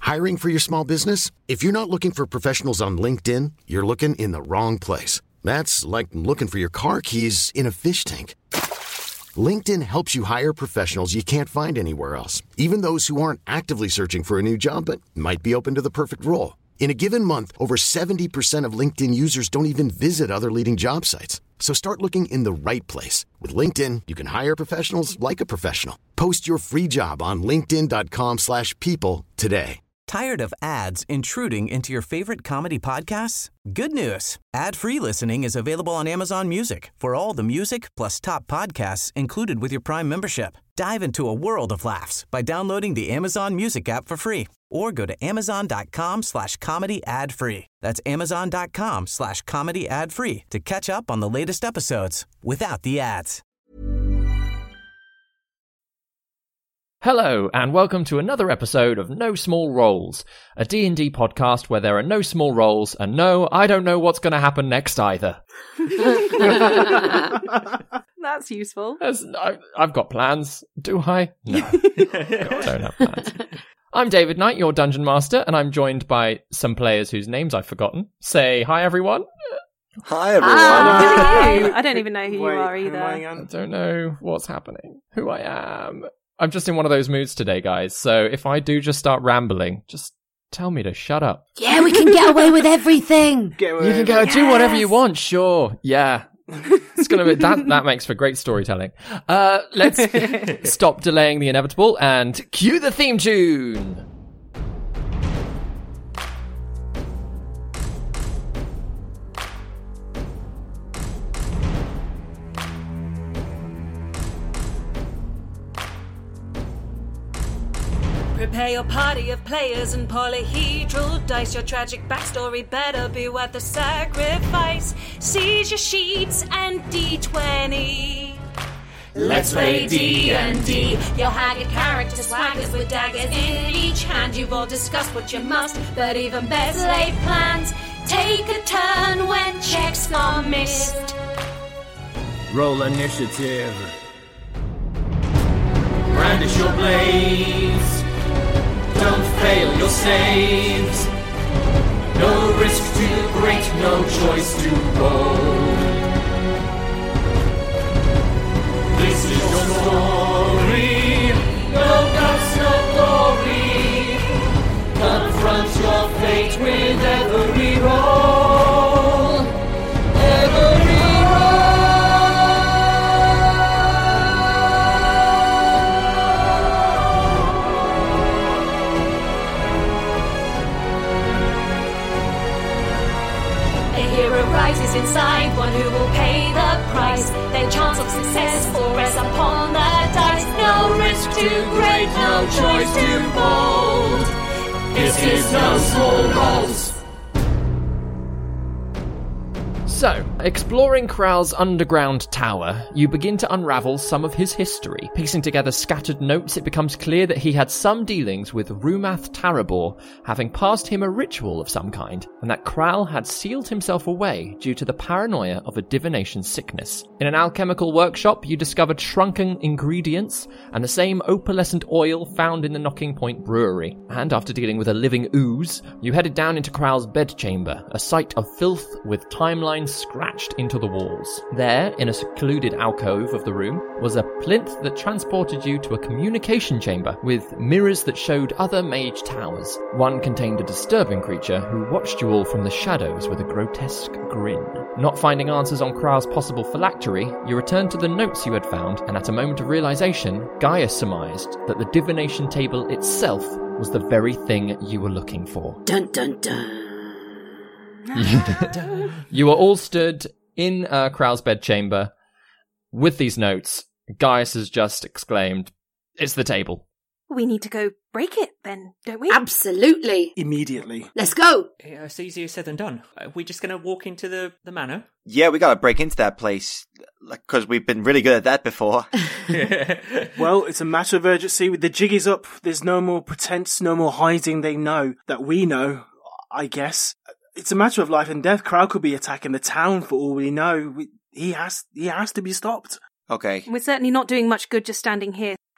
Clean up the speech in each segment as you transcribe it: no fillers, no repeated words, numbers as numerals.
Hiring for your small business? If you're not looking for professionals on LinkedIn, you're looking in the wrong place. That's like looking for your car keys in a fish tank. LinkedIn helps you hire professionals you can't find anywhere else, even those who aren't actively searching for a new job but might be open to the perfect role. In a given month, over 70% of LinkedIn users don't even visit other leading job sites. So start looking in the right place. With LinkedIn, you can hire professionals like a professional. Post your free job on linkedin.com/people today. Tired of ads intruding into your favorite comedy podcasts? Good news. Ad-free listening is available on Amazon Music for all the music plus top podcasts included with your Prime membership. Dive into a world of laughs by downloading the Amazon Music app for free or go to amazon.com/comedy ad-free. That's amazon.com/comedy ad-free to catch up on the latest episodes without the ads. Hello, and welcome to another episode of No Small Roles, a D&D podcast where there are no small roles, and no, I don't know what's going to happen next either. That's useful. I've got plans. Do I? No, I don't have plans. I'm David Knight, your Dungeon Master, and I'm joined by some players whose names I've forgotten. Say hi, everyone. Hi, everyone. Who are you? I don't even know who you are either. I don't know what's happening, who I am. I'm just in one of those moods today, guys, so if I do just start rambling, just tell me to shut up. Yeah, we can get away with everything. You can go do whatever you want, sure. Yeah. It's gonna be that makes for great storytelling. Let's stop delaying the inevitable and cue the theme tune. Prepare your party of players and polyhedral dice. Your tragic backstory better be worth the sacrifice. Seize your sheets and D20. Let's play D&D. Your haggard character swaggers with daggers in each hand. You've all discussed what you must, but even better laid plans. Take a turn when checks are missed. Roll initiative. Brandish your blades. Don't fail your saves. No risk too great, no choice too bold. This is your story. No guts, no glory. Confront your fate with every roll. Every rises inside, one who will pay the price. Their chance of success will rest upon the dice. No risk too great, no choice too bold. This is No Small Roles. So, exploring Kral's underground tower, you begin to unravel some of his history. Piecing together scattered notes, it becomes clear that he had some dealings with Rumath Tarabor, having passed him a ritual of some kind, and that Kral had sealed himself away due to the paranoia of a divination sickness. In an alchemical workshop, you discovered shrunken ingredients and the same opalescent oil found in the Knocking Point brewery. And after dealing with a living ooze, you headed down into Kral's bedchamber, a site of filth with timelines scratched into the walls. There, in a secluded alcove of the room, was a plinth that transported you to a communication chamber with mirrors that showed other mage towers. One contained a disturbing creature who watched you all from the shadows with a grotesque grin. Not finding answers on Kral's possible phylactery, you returned to the notes you had found, and at a moment of realization, Gaius surmised that the divination table itself was the very thing you were looking for. Dun dun dun. You were all stood in Kral's bedchamber with these notes. Gaius has just exclaimed, "It's the table." We need to go break it then, don't we? Absolutely. Immediately. Let's go. It's easier said than done. Are we just going to walk into the manor? Yeah, we gotta break into that place, because we've been really good at that before. Well, it's a matter of urgency. The jig is up. There's no more pretense, no more hiding. They know that we know, I guess. It's a matter of life and death. Kral could be attacking the town for all we know. He has to be stopped. Okay. We're certainly not doing much good just standing here.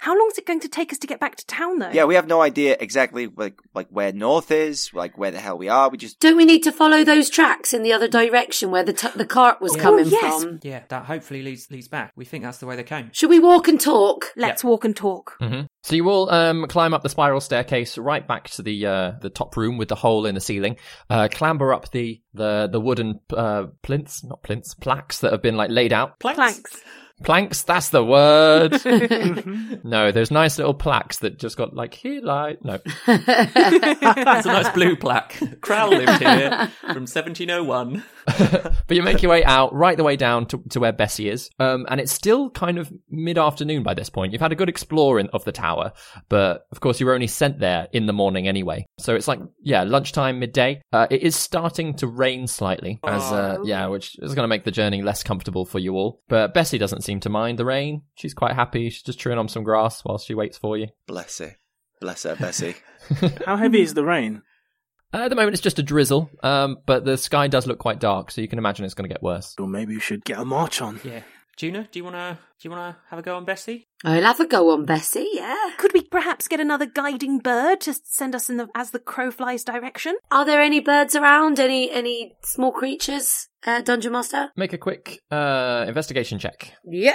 How long is it going to take us to get back to town, though? Yeah, we have no idea exactly like where north is, like where the hell we are. We just Don't we need to follow those tracks in the other direction where the cart was coming from? Yeah, that hopefully leads back. We think that's the way they came. Should we walk and talk? Let's walk and talk. Mm-hmm. So you all climb up the spiral staircase right back to the top room with the hole in the ceiling. Clamber up the wooden plaques that have been like laid out. Planks, that's the word. No, there's nice little plaques that just got like, here, like, no. It's a nice blue plaque. Crowl lived here from 1701. But you make your way out, right the way down to where Bessie is. And it's still kind of mid-afternoon by this point. You've had a good exploring of the tower, but of course you were only sent there in the morning anyway. So it's like, lunchtime, midday. It is starting to rain slightly, which is going to make the journey less comfortable for you all. But Bessie doesn't seem to mind the rain. She's quite happy. She's just chewing on some grass while she waits for you. Bless her, Bessie. How heavy is the rain? At the moment, it's just a drizzle, but the sky does look quite dark, so you can imagine it's going to get worse. Or maybe we should get a march on. Yeah. Juna, do you wanna have a go on Bessie? I'll have a go on Bessie, yeah. Could we perhaps get another guiding bird to send us as the crow flies direction? Are there any birds around? Any small creatures, Dungeon Master? Make a quick investigation check. Yep.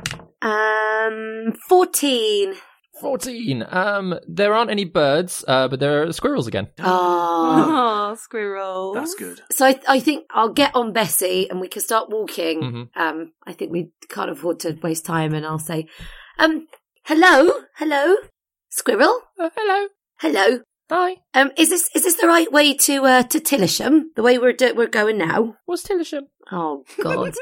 14. 14. There aren't any birds, but there are squirrels again. Oh, squirrels. That's good. So I think I'll get on Bessie and we can start walking. Mm-hmm. I think we can't afford to waste time, and I'll say, hello, squirrel. Hello. Hi. Is this the right way to Tillisham? The way we're going now? What's Tillisham? Oh God.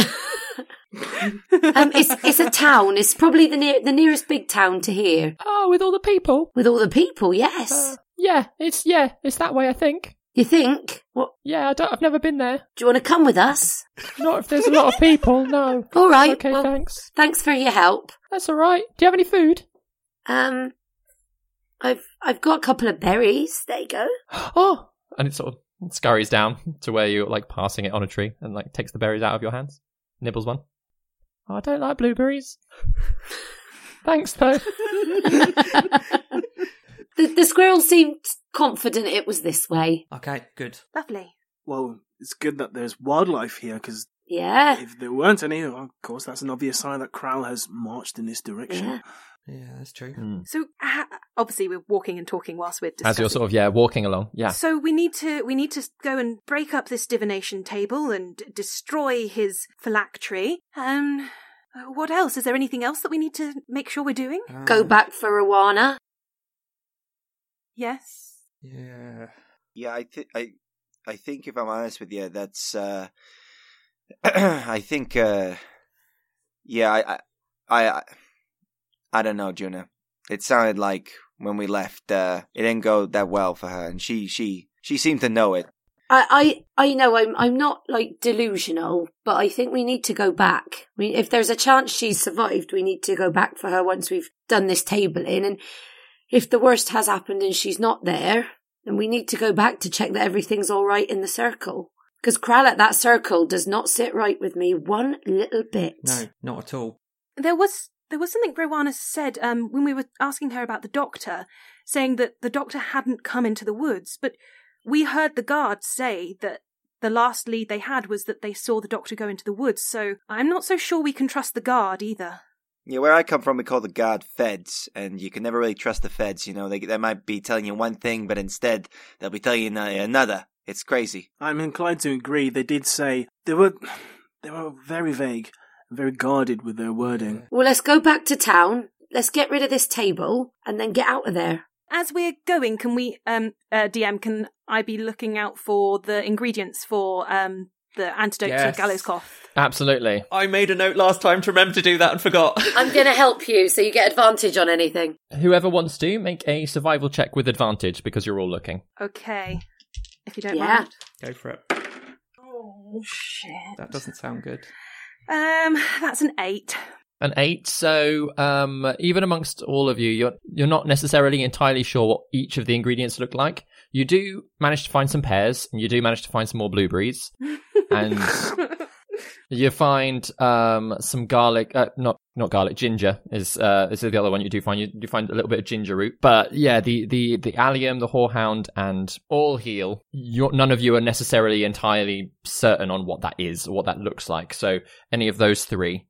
It's a town. It's probably the nearest big town to here. Oh, with all the people? With all the people, yes. It's that way, I think. You think? What? Yeah, I've never been there. Do you want to come with us? Not if there's a lot of people, no. All right. Okay, well, thanks. Thanks for your help. That's all right. Do you have any food? I've got a couple of berries. There you go. Oh, and it sort of scurries down to where you're like passing it on a tree and like takes the berries out of your hands. Nibbles one. Oh, I don't like blueberries. Thanks, though. The squirrel seemed confident it was this way. Okay, good. Lovely. Well, it's good that there's wildlife here, because if there weren't any, well, of course, that's an obvious sign that Crowl has marched in this direction. Yeah, that's true. So, obviously, we're walking and talking whilst we're discussing. As you're sort of, walking along, yeah. So we need to go and break up this divination table and destroy his phylactery. What else? Is there anything else that we need to make sure we're doing? Go back for Rowana. Yes. Yeah. Yeah, I think if I'm honest with you, that's I think I don't know, Juna. It sounded like when we left, it didn't go that well for her, and she seemed to know it. I know I'm not like delusional, but I think we need to go back. I mean, if there's a chance she's survived, we need to go back for her once we've done this tabling. And if the worst has happened and she's not there, then we need to go back to check that everything's all right in the circle. Because Crowl at that circle does not sit right with me one little bit. No, not at all. There was something Rowana said when we were asking her about the doctor, saying that the doctor hadn't come into the woods, but we heard the guards say that the last lead they had was that they saw the doctor go into the woods, so I'm not so sure we can trust the guard either. Yeah, where I come from, we call the guard feds, and you can never really trust the feds, you know. They might be telling you one thing, but instead they'll be telling you another. It's crazy. I'm inclined to agree. They did say they were very vague, very guarded with their wording. Well, let's go back to town. Let's get rid of this table and then get out of there. As we're going, can we, DM, can I be looking out for the ingredients for the antidote to gallows cloth? Absolutely. I made a note last time to remember to do that and forgot. I'm going to help you so you get advantage on anything. Whoever wants to, make a survival check with advantage because you're all looking. Okay. If you don't mind. Go for it. Oh, shit. That doesn't sound good. That's an 8. An 8, so even amongst all of you, you're not necessarily entirely sure what each of the ingredients look like. You do manage to find some pears, and you do manage to find some more blueberries, and you find some garlic, not not garlic, ginger is the other one you do find. You do find a little bit of ginger root. But yeah, the allium, the horehound, and all heal. None of you are necessarily entirely certain on what that is or what that looks like. So any of those three,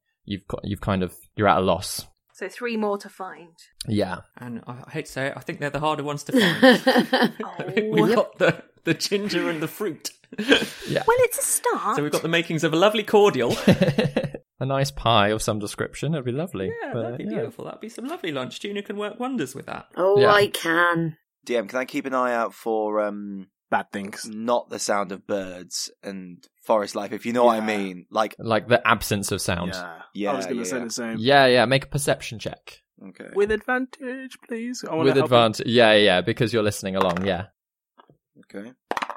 you're at a loss. So 3 more to find. Yeah. And I hate to say it, I think they're the harder ones to find. We've got the ginger and the fruit. Yeah. Well, it's a start. So we've got the makings of a lovely cordial. A nice pie of some description. It'd be lovely. Yeah, that'd be beautiful. That'd be some lovely lunch. Juna can work wonders with that. Oh, Yeah. I can. DM, can I keep an eye out for Bad things. not the sound of birds and forest life, if you know what I mean? Like the absence of sound. Yeah. I was going to say the same. Yeah. Make a perception check. Okay. With advantage, please. I wanna With help advantage. Yeah, because you're listening along, yeah. Okay.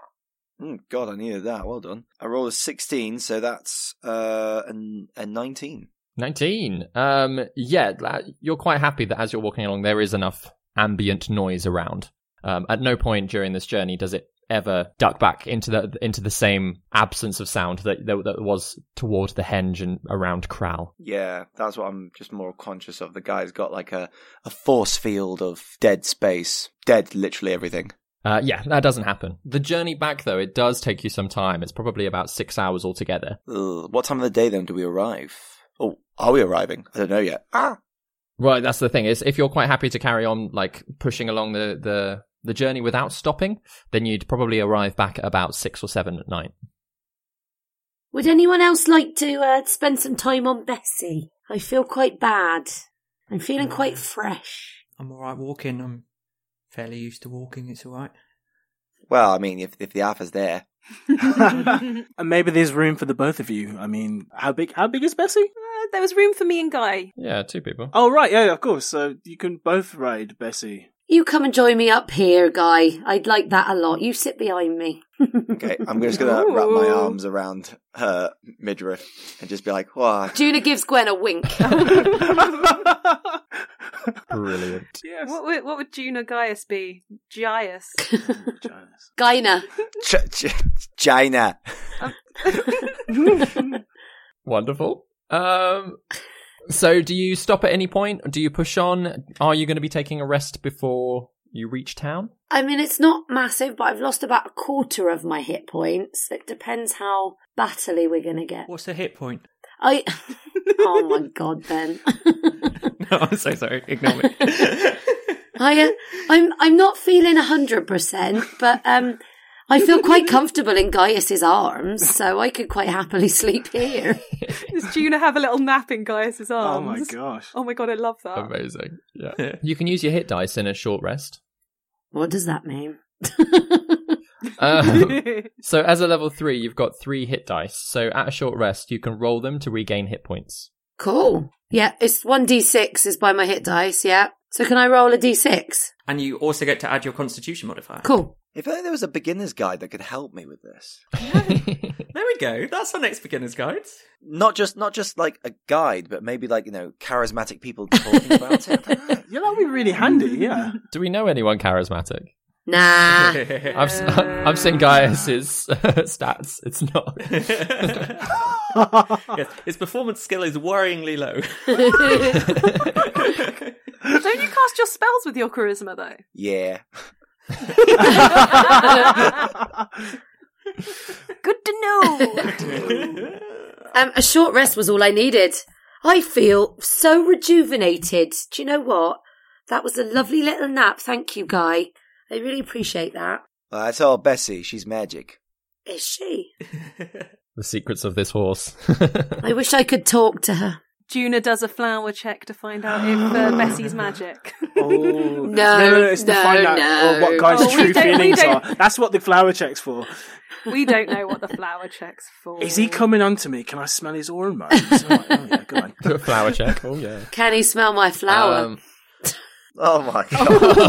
God, I needed that. Well done. I rolled a 16, so that's a 19. 19. You're quite happy that as you're walking along, there is enough ambient noise around. At no point during this journey does it ever duck back into the same absence of sound that was toward the henge and around Kral. Yeah, that's what I'm just more conscious of. The guy's got like a force field of dead space. Dead, literally everything. Yeah, that doesn't happen. The journey back, though, it does take you some time. It's probably about 6 hours altogether. What time of the day, then, do we arrive? Oh, are we arriving? I don't know yet. Right, that's the thing. Is if you're quite happy to carry on, like, pushing along the journey without stopping, then you'd probably arrive back at about 6 or 7 at night. Would anyone else like to spend some time on Bessie? I feel quite bad. I'm feeling quite fresh. I'm all right walking. I'm fairly used to walking. It's all right. Well, I mean, if the alpha's there. And maybe there's room for the both of you. I mean, how big is Bessie? There was room for me and Guy. Yeah, 2 people. Oh, right, yeah, of course. So you can both ride Bessie. You come and join me up here, Guy. I'd like that a lot. You sit behind me. Okay, I'm just going to wrap my arms around her midriff and just be like, wow. Juna gives Gwen a wink. Brilliant. Yes. What would Juna Gaius be? Gias. Gyna. China. Wonderful. So do you stop at any point? Do you push on? Are you going to be taking a rest before you reach town? I mean, it's not massive, but I've lost about a quarter of my hit points. It depends how battly we're going to get. What's the hit point? Oh my God, Ben. No, I'm so sorry. Ignore me. I'm not feeling 100%, but I feel quite comfortable in Gaius's arms, so I could quite happily sleep here. Does Juna have a little nap in Gaius's arms? Oh my gosh. Oh my God, I love that. Amazing. Yeah. You can use your hit dice in a short rest. What does that mean? So as a level 3, you've got 3 hit dice. So at a short rest, you can roll them to regain hit points. Cool. Yeah, it's 1d6 is by my hit dice, yeah. So can I roll a d6? And you also get to add your constitution modifier. Cool. If only there was a beginner's guide that could help me with this. There we go. That's our next beginner's guide. Not just like a guide, but maybe like, charismatic people talking about it. Yeah, that would be really handy, yeah. Do we know anyone charismatic? Nah. I've seen Gaius's stats. It's not. Yes, his performance skill is worryingly low. Don't you cast your spells with your charisma, though? Yeah. Good to know. A short rest was all I needed. I feel so rejuvenated. Do you know what? That was a lovely little nap. Thank you, Guy. I really appreciate that. I told Bessie she's magic. Is she? The secrets of this horse. I wish I could talk to her. Juna does a flower check to find out if Bessie's magic. Oh, No, it's to find out what Guy's true feelings are. That's what the flower check's for. We don't know what the flower check's for. Is he coming on to me? Can I smell his hormones? Oh, yeah, go on. Do a flower check. Oh, yeah. Can he smell my flower? Oh my God.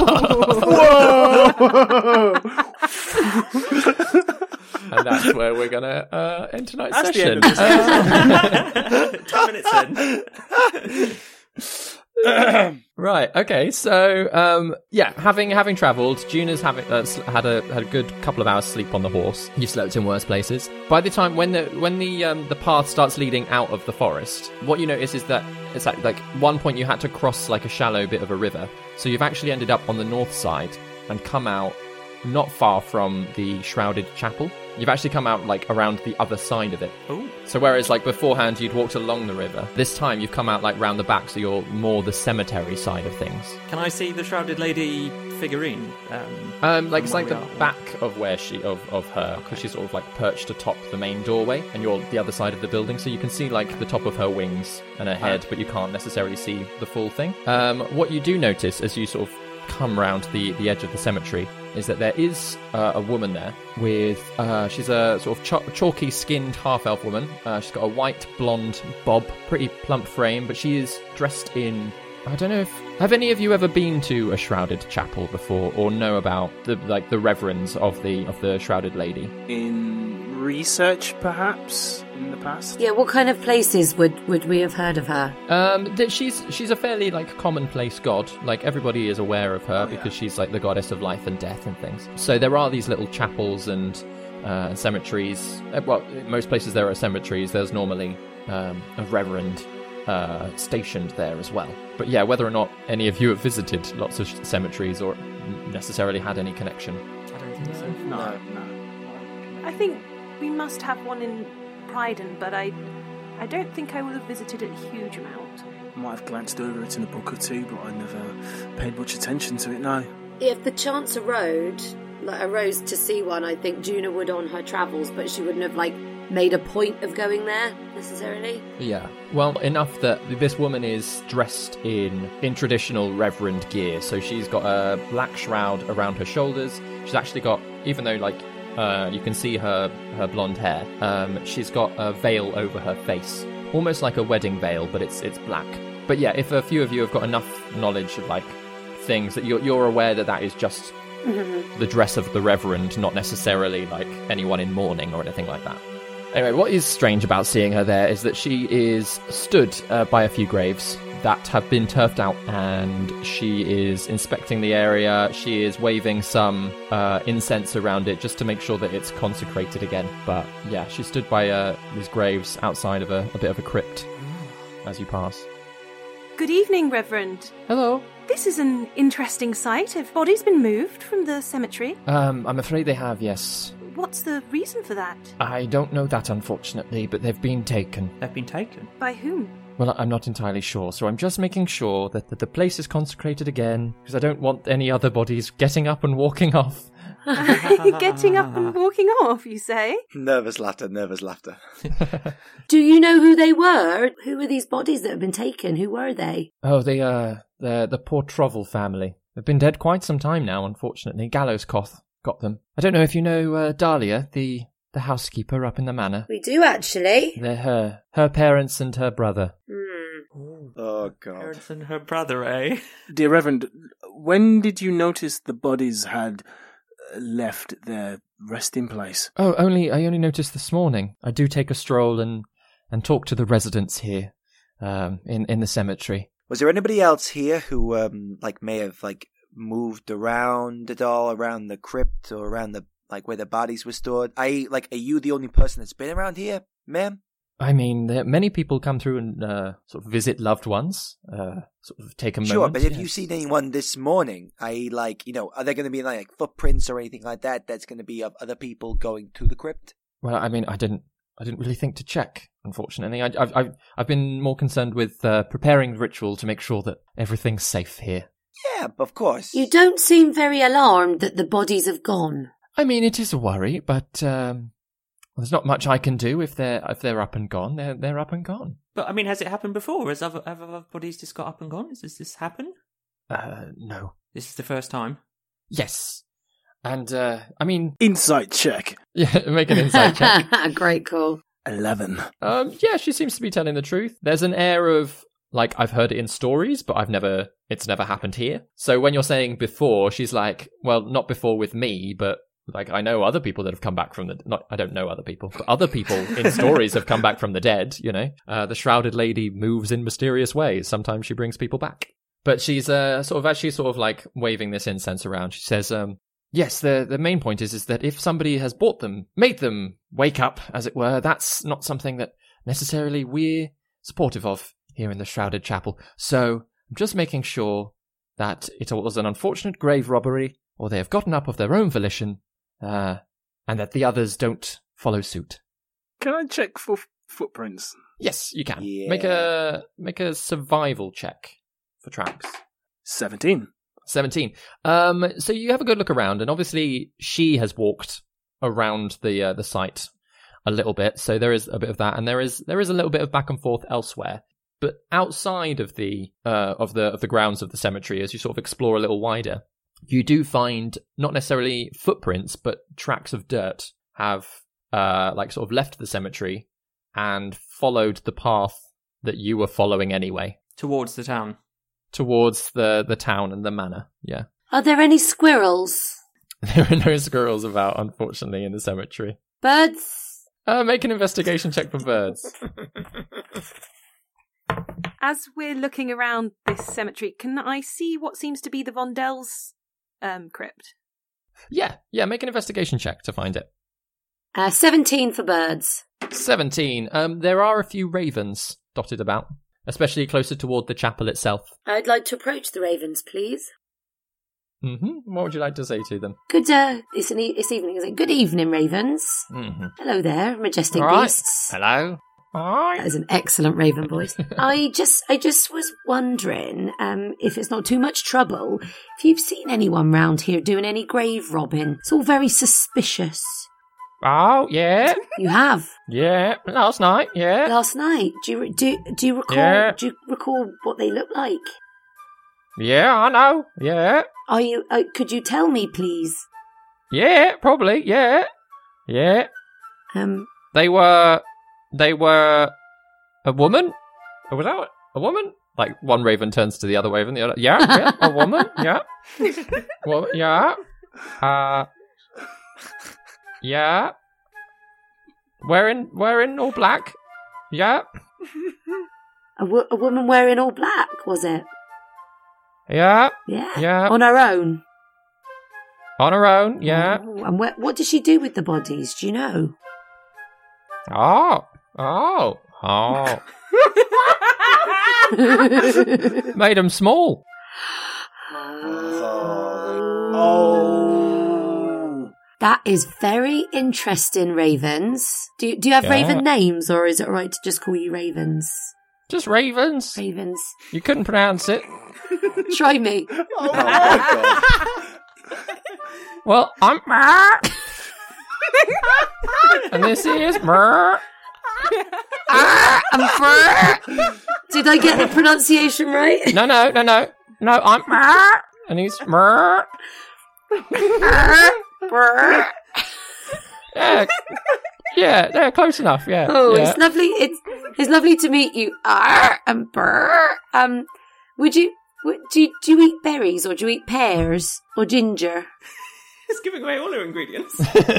Whoa! And that's where we're going to end tonight's That's the session. end of this 10 minutes in. Right. Okay. So, having travelled, Juna's had a good couple of hours sleep on the horse. You've slept in worse places. By the time when the path starts leading out of the forest, what you notice is that it's at like one point you had to cross like a shallow bit of a river. So you've actually ended up on the north side and come out not far from the Shrouded Chapel. You've actually come out like around the other side of it. Ooh. So whereas like beforehand you'd walked along the river, this time you've come out like round the back, so you're more the cemetery side of things. Can I see the Shrouded Lady figurine? It's like the back of where of her, because she's sort of like perched atop the main doorway, and you're the other side of the building, so you can see like the top of her wings and her head, but you can't necessarily see the full thing. What you do notice as you sort of come round the edge of the cemetery is that there is a woman there with she's a sort of chalky skinned half-elf woman. She's got a white blonde bob, pretty plump frame, but she is dressed in, I don't know if, have any of you ever been to a Shrouded Chapel before, or know about the reverends of the Shrouded Lady? In research, perhaps, in the past? Yeah, what kind of places would we have heard of her? She's a fairly like commonplace god. Like everybody is aware of her because she's like the goddess of life and death and things. So there are these little chapels and cemeteries. Well, most places there are cemeteries. There's normally a reverend stationed there as well. But yeah, whether or not any of you have visited lots of cemeteries or necessarily had any connection. I don't think so. No. I think we must have one in Pryden, but I don't think I will have visited it a huge amount. I might have glanced over it in a book or two, but I never paid much attention to it, no. If the chance arose to see one, I think Juna would on her travels, but she wouldn't have made a point of going there necessarily. Yeah, well, enough that this woman is dressed in traditional reverend gear. So she's got a black shroud around her shoulders. She's actually got, even though you can see her blonde hair, she's got a veil over her face, almost like a wedding veil, but it's black. But yeah, if a few of you have got enough knowledge of things that you're aware that is just the dress of the reverend, not necessarily anyone in mourning or anything like that. Anyway, what is strange about seeing her there is that she is stood by a few graves that have been turfed out, and she is inspecting the area. She is waving some incense around it just to make sure that it's consecrated again. But yeah, she stood by these graves outside of a bit of a crypt as you pass. Good evening, Reverend. Hello. This is an interesting sight. Have bodies been moved from the cemetery? I'm afraid they have, yes. What's the reason for that? I don't know that, unfortunately, but they've been taken. They've been taken? By whom? Well, I'm not entirely sure, so I'm just making sure that the place is consecrated again, because I don't want any other bodies getting up and walking off. Getting up and walking off, you say? Nervous laughter. Do you know who they were? Who were these bodies that have been taken? Who were they? Oh, they're the poor Trovel family. They've been dead quite some time now, unfortunately. Gallowscoth got them. I don't know if you know Dahlia, the housekeeper up in the manor. We do, actually. They're her parents and her brother. Oh, God. Parents and her brother, eh? Dear Reverend, when did you notice the bodies had left their resting place? Oh, I only noticed this morning. I do take a stroll and talk to the residents here, in the cemetery. Was there anybody else here who, may have, moved around at all, around the crypt or around the, where the bodies were stored? Are you the only person that's been around here, ma'am? I mean, many people come through and sort of visit loved ones, sort of take a moment. Sure, but have you seen anyone this morning? Are there going to be footprints or anything like that that's going to be of other people going to the crypt? Well, I mean, I didn't really think to check, unfortunately. I've been more concerned with preparing the ritual to make sure that everything's safe here. Yeah, of course. You don't seem very alarmed that the bodies have gone. I mean, it is a worry, but there's not much I can do if they're up and gone. They're up and gone. But I mean, has it happened before? Has other bodies just got up and gone? Has this happened? No. This is the first time? Yes. And, I mean... Insight check. Yeah, make an insight check. Great call. 11. Yeah, she seems to be telling the truth. There's an air of, I've heard it in stories, but it's never happened here. So when you're saying before, she's like, well, not before with me, but... I know other people that have come back from I don't know other people, but other people in stories have come back from the dead, The Shrouded Lady moves in mysterious ways. Sometimes she brings people back. But she's as she's like waving this incense around, she says, yes, the main point is that if somebody has bought them, made them wake up, as it were, that's not something that necessarily we're supportive of here in the Shrouded Chapel. So I'm just making sure that it was an unfortunate grave robbery, or they have gotten up of their own volition, and that the others don't follow suit. Can I check for footprints? Yes, you can. Yeah. Make a survival check for tracks. 17. 17. So you have a good look around, and obviously she has walked around the site a little bit, so there is a bit of that, and there is a little bit of back and forth elsewhere. But outside of the grounds of the cemetery, as you sort of explore a little wider, you do find not necessarily footprints, but tracks of dirt have left the cemetery and followed the path that you were following anyway. Towards the town. Towards the town and the manor, yeah. Are there any squirrels? There are no squirrels about, unfortunately, in the cemetery. Birds? Make an investigation check for birds. As we're looking around this cemetery, can I see what seems to be the Vondel's crypt? Yeah, make an investigation check to find it. 17 for birds. 17. There are a few ravens dotted about, especially closer toward the chapel itself. I'd like to approach the ravens, please. Mm-hmm. What would you like to say to them? Good, it's evening, is it? Good evening, ravens. Mm-hmm. Hello there, majestic right. beasts. Hello. Hi. That is an excellent raven voice. I just was wondering, if it's not too much trouble, if you've seen anyone round here doing any grave robbing. It's all very suspicious. Oh, yeah. You have? Yeah, last night, yeah. Last night? Do you recall? Yeah. Do you recall what they look like? Yeah, I know. Yeah. Are you? Could you tell me, please? Yeah, probably. Yeah. Yeah. They were a woman. Or was that a woman? Like one raven turns to the other raven, the other. Yeah, a woman. Yeah. Well, yeah. Yeah. Wearing all black. Yeah. A woman wearing all black, was it? Yeah. Yeah. Yeah. On her own. On her own. Yeah. Oh, and what did she do with the bodies? Do you know? Oh. Made them small. Oh. That is very interesting, ravens. Do you have raven names, or is it alright to just call you ravens? Just ravens. Ravens. You couldn't pronounce it. Try me. Oh my god. Well, I'm and this is Did I get the pronunciation right? No, I'm and he's Yeah, they're close enough, yeah. Oh, yeah. It's lovely. It's lovely to meet you. And do you eat berries, or do you eat pears or ginger? It's giving away all her ingredients.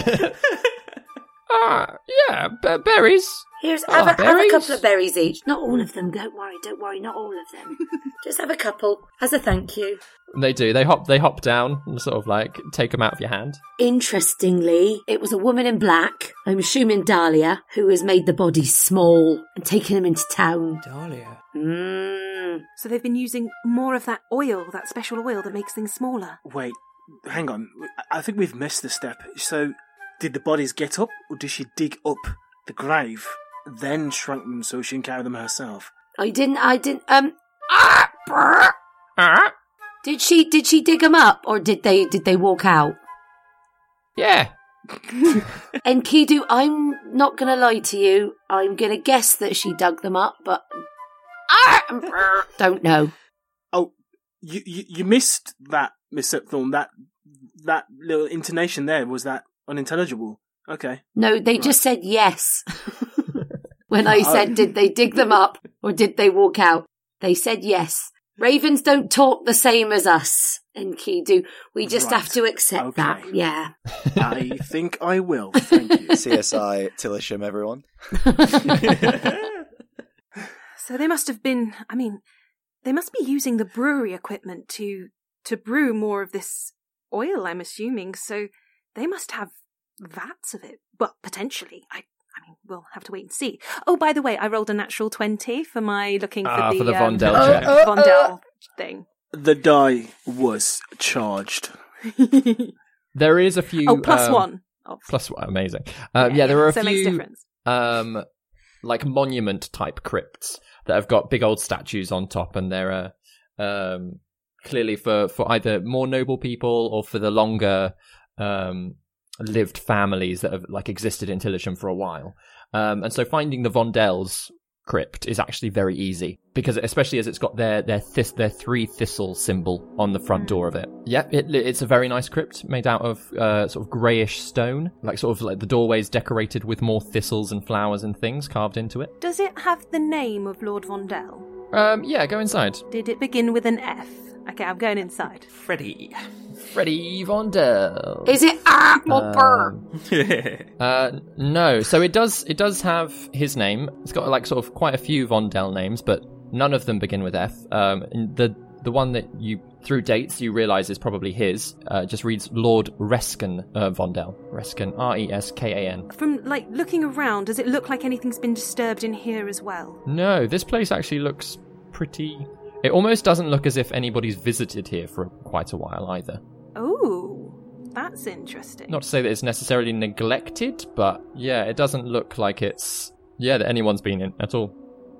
Yeah, berries. Have a berries? couple of berries each. Not all of them. Don't worry. Not all of them. Just have a couple as a thank you. They do. They hop down and sort of like take them out of your hand. Interestingly, it was a woman in black, I'm assuming Dahlia, who has made the bodies small and taken them into town. Dahlia. So they've been using more of that oil, that special oil that makes things smaller. Wait, hang on. I think we've missed the step. So, did the bodies get up, or did she dig up the grave, then shrunk them so she can carry them herself? I didn't. Did she dig them up, or did they walk out? Yeah. And Kidu, I'm not gonna lie to you. I'm gonna guess that she dug them up, but don't know. Oh, you missed that, Miss Septhorn. That little intonation there, was that unintelligible? Okay. No, they just said yes. When I said, did they dig them up or did they walk out? They said yes. Ravens don't talk the same as us, Enkidu. We just have to accept that. Yeah. I think I will. Thank you. CSI Tillisham, everyone. So they must have been, They must be using the brewery equipment to brew more of this oil, I'm assuming, so they must have vats of it. Well, potentially. I mean, we'll have to wait and see. Oh, by the way, I rolled a natural 20 for my looking for the Vondel check. Vondel thing. The die was charged. There is a few... Oh, plus one. Plus one, amazing. There are a so it makes few difference. like monument-type crypts that have got big old statues on top, and they're clearly for either more noble people or for the longer lived families that have like existed in Tillisham for a while. And so finding the Vondel's crypt is actually very easy, because especially as it's got their 3 thistle symbol on the front door of it. Yep, it's a very nice crypt made out of sort of greyish stone, like sort of like the doorways decorated with more thistles and flowers and things carved into it. Does it have the name of Lord Vondel? Yeah, go inside. Did it begin with an F? Okay, I'm going inside. Freddie Vondel. Is it Apple No. So it does have his name. It's got like sort of quite a few Vondel names, but none of them begin with F. And the one that you through dates you realise is probably his just reads Lord Rescan Vondel. Rescan, Reskan. From like looking around, does it look like anything's been disturbed in here as well? No, this place actually looks pretty. It almost doesn't look as if anybody's visited here for quite a while either. Oh, that's interesting. Not to say that it's necessarily neglected, but yeah, it doesn't look like it's that anyone's been in at all.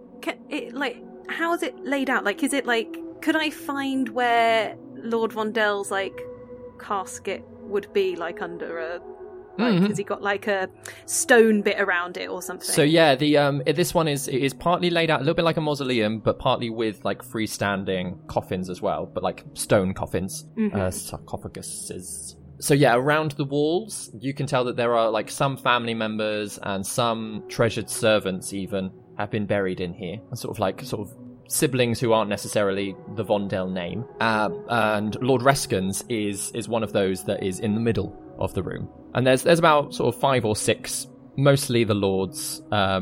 How is it laid out? Like, is it like, could I find where Lord Vondel's like casket would be, like under a? Like, has he got like a stone bit around it or something? So yeah, this one is partly laid out a little bit like a mausoleum, but partly with like freestanding coffins as well, but like stone coffins, sarcophaguses. So yeah, around the walls, you can tell that there are like some family members and some treasured servants even have been buried in here, and sort of siblings who aren't necessarily the Vondel name. And Lord Rescan's is one of those that is in the middle of the room. And there's about sort of 5 or 6, mostly the lords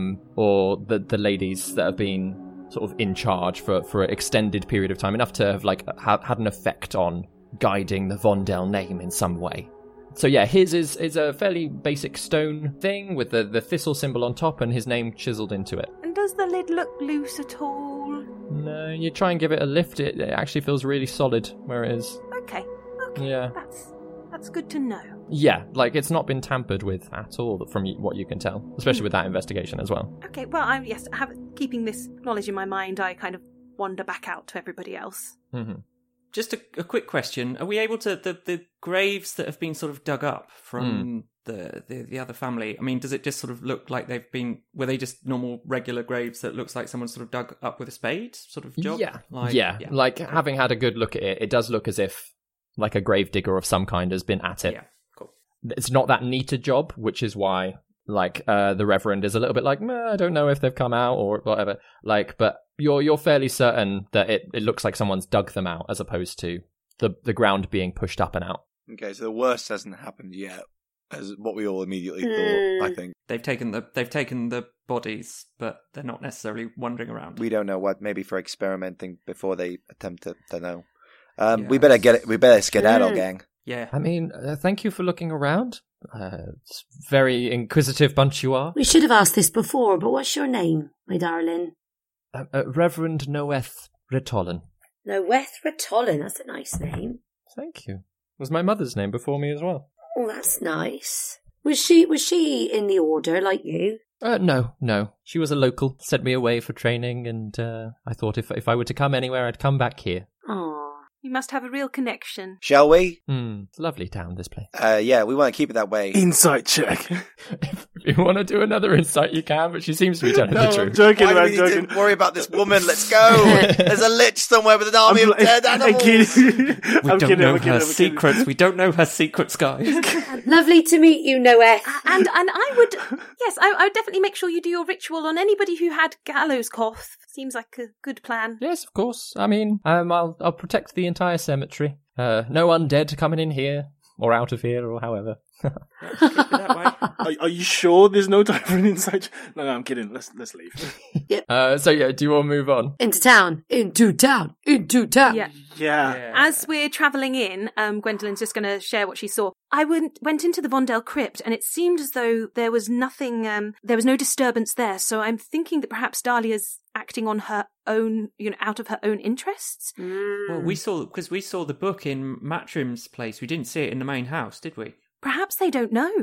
or the ladies that have been sort of in charge for an extended period of time, enough to have like had an effect on guiding the Vondel name in some way. So yeah, his is a fairly basic stone thing with the thistle symbol on top and his name chiseled into it. And does the lid look loose at all? No, you try and give it a lift, it actually feels really solid where it is. Okay. Yeah. That's good to know. Yeah, like it's not been tampered with at all from what you can tell, especially with that investigation as well. Okay, well, keeping this knowledge in my mind, I kind of wander back out to everybody else. Mm-hmm. Just a quick question. Are we able to... The graves that have been sort of dug up from the other family, I mean, does it just sort of look like they've been... Were they just normal, regular graves that looks like someone sort of dug up with a spade sort of job? Yeah. Like, having had a good look at it, it does look as if like a grave digger of some kind has been at it. Yeah, cool. It's not that neat a job, which is why, like, the Reverend is a little bit like, I don't know if they've come out or whatever. Like, but you're fairly certain that it looks like someone's dug them out as opposed to the ground being pushed up and out. Okay, so the worst hasn't happened yet, as what we all immediately thought, I think. They've taken the bodies, but they're not necessarily wandering around. We don't know what, maybe for experimenting before they attempt to know. We better skedaddle, gang. Yeah. I mean, thank you for looking around. It's a very inquisitive bunch you are. We should have asked this before, but what's your name, my darling? Reverend Noeth Ritollin. Noeth Ritollin, that's a nice name. Thank you. It was my mother's name before me as well. Oh, that's nice. Was she in the order like you? No. She was a local, sent me away for training, and I thought if I were to come anywhere, I'd come back here. Aww. You must have a real connection. Shall we? It's a lovely town, this place. Yeah, we want to keep it that way. Insight check. If you want to do another insight, you can, but she seems to be telling the truth. I'm joking, Why do we need to worry about this woman? Let's go. There's a lich somewhere with an army of dead animals. We don't know her secrets. We don't know her secrets, guys. Lovely to meet you, Noeth. And I would definitely make sure you do your ritual on anybody who had gallows cough. Seems like a good plan. Yes, of course. I mean, I'll protect the entire cemetery. No undead coming in here or out of here or however. Keep it that way. Are you sure there's no time for an inside? No, I'm kidding. Let's leave. So yeah, do you all move on? Into town. Yeah. As we're travelling in, Gwendolyn's just going to share what she saw. I went into the Vondel crypt, and it seemed as though there was nothing, there was no disturbance there. So I'm thinking that perhaps Dahlia's acting on her own, out of her own interests. Well, we saw the book in Matrim's place. We didn't see it in the main house, did we? Perhaps they don't know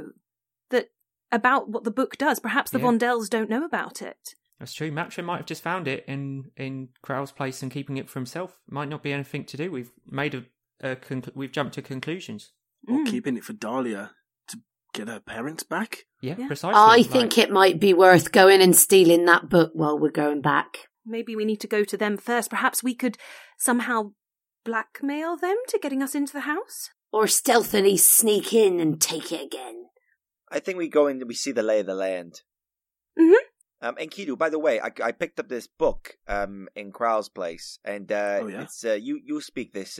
about what the book does. Perhaps the Vondels don't know about it. That's true. Matrim might have just found it in Crowell's place and keeping it for himself. Might not be anything to do. We've made we've jumped to conclusions. Or keeping it for Dahlia to get her parents back. Yeah. Precisely. I think it might be worth going and stealing that book while we're going back. Maybe we need to go to them first. Perhaps we could somehow blackmail them to getting us into the house? Or stealthily sneak in and take it again. I think we go in and we see the lay of the land. Mm-hmm. And Kidu, by the way, I picked up this book in Crowell's place, and it's you speak this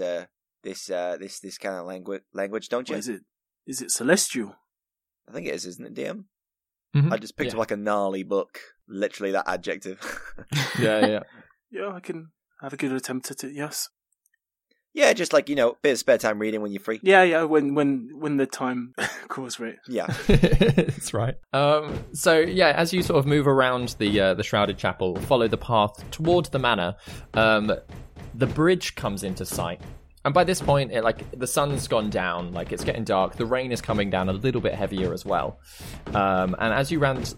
kind of language, don't you? What is it Celestial? I think it is, isn't it, DM? Mm-hmm. I just picked up like a gnarly book, literally that adjective. Yeah. Yeah, I can have a good attempt at it. Yes. Yeah, just like, bit of spare time reading when you're free. Yeah, when the time calls for it. Yeah. That's right. So yeah, as you sort of move around the Shrouded Chapel, follow the path towards the manor, the bridge comes into sight. And by this point, the sun's gone down, it's getting dark. The rain is coming down a little bit heavier as well. And as you round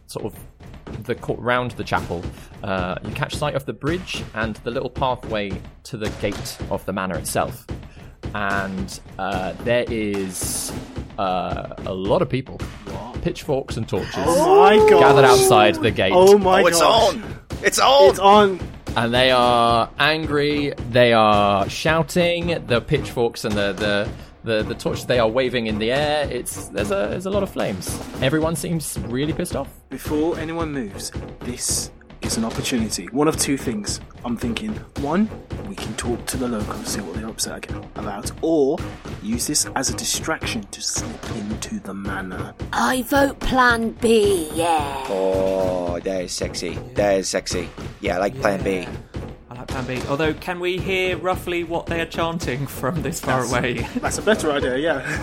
round the chapel, you catch sight of the bridge and the little pathway to the gate of the manor itself. And there is a lot of people, pitchforks and torches, gathered outside the gate. Oh my god! It's on! It's on! It's on! And they are angry. They are shouting. The pitchforks and the torches, they are waving in the air. There's a lot of flames. Everyone seems really pissed off. Before anyone moves, this is an opportunity. One of two things. I'm thinking, one, we can talk to the locals, see what they're upset about, or use this as a distraction to slip into the manor. I vote plan B, yeah. Oh, that is sexy. Yeah, I like plan B. I like plan B. Although, can we hear roughly what they are chanting from this far away? That's a better idea,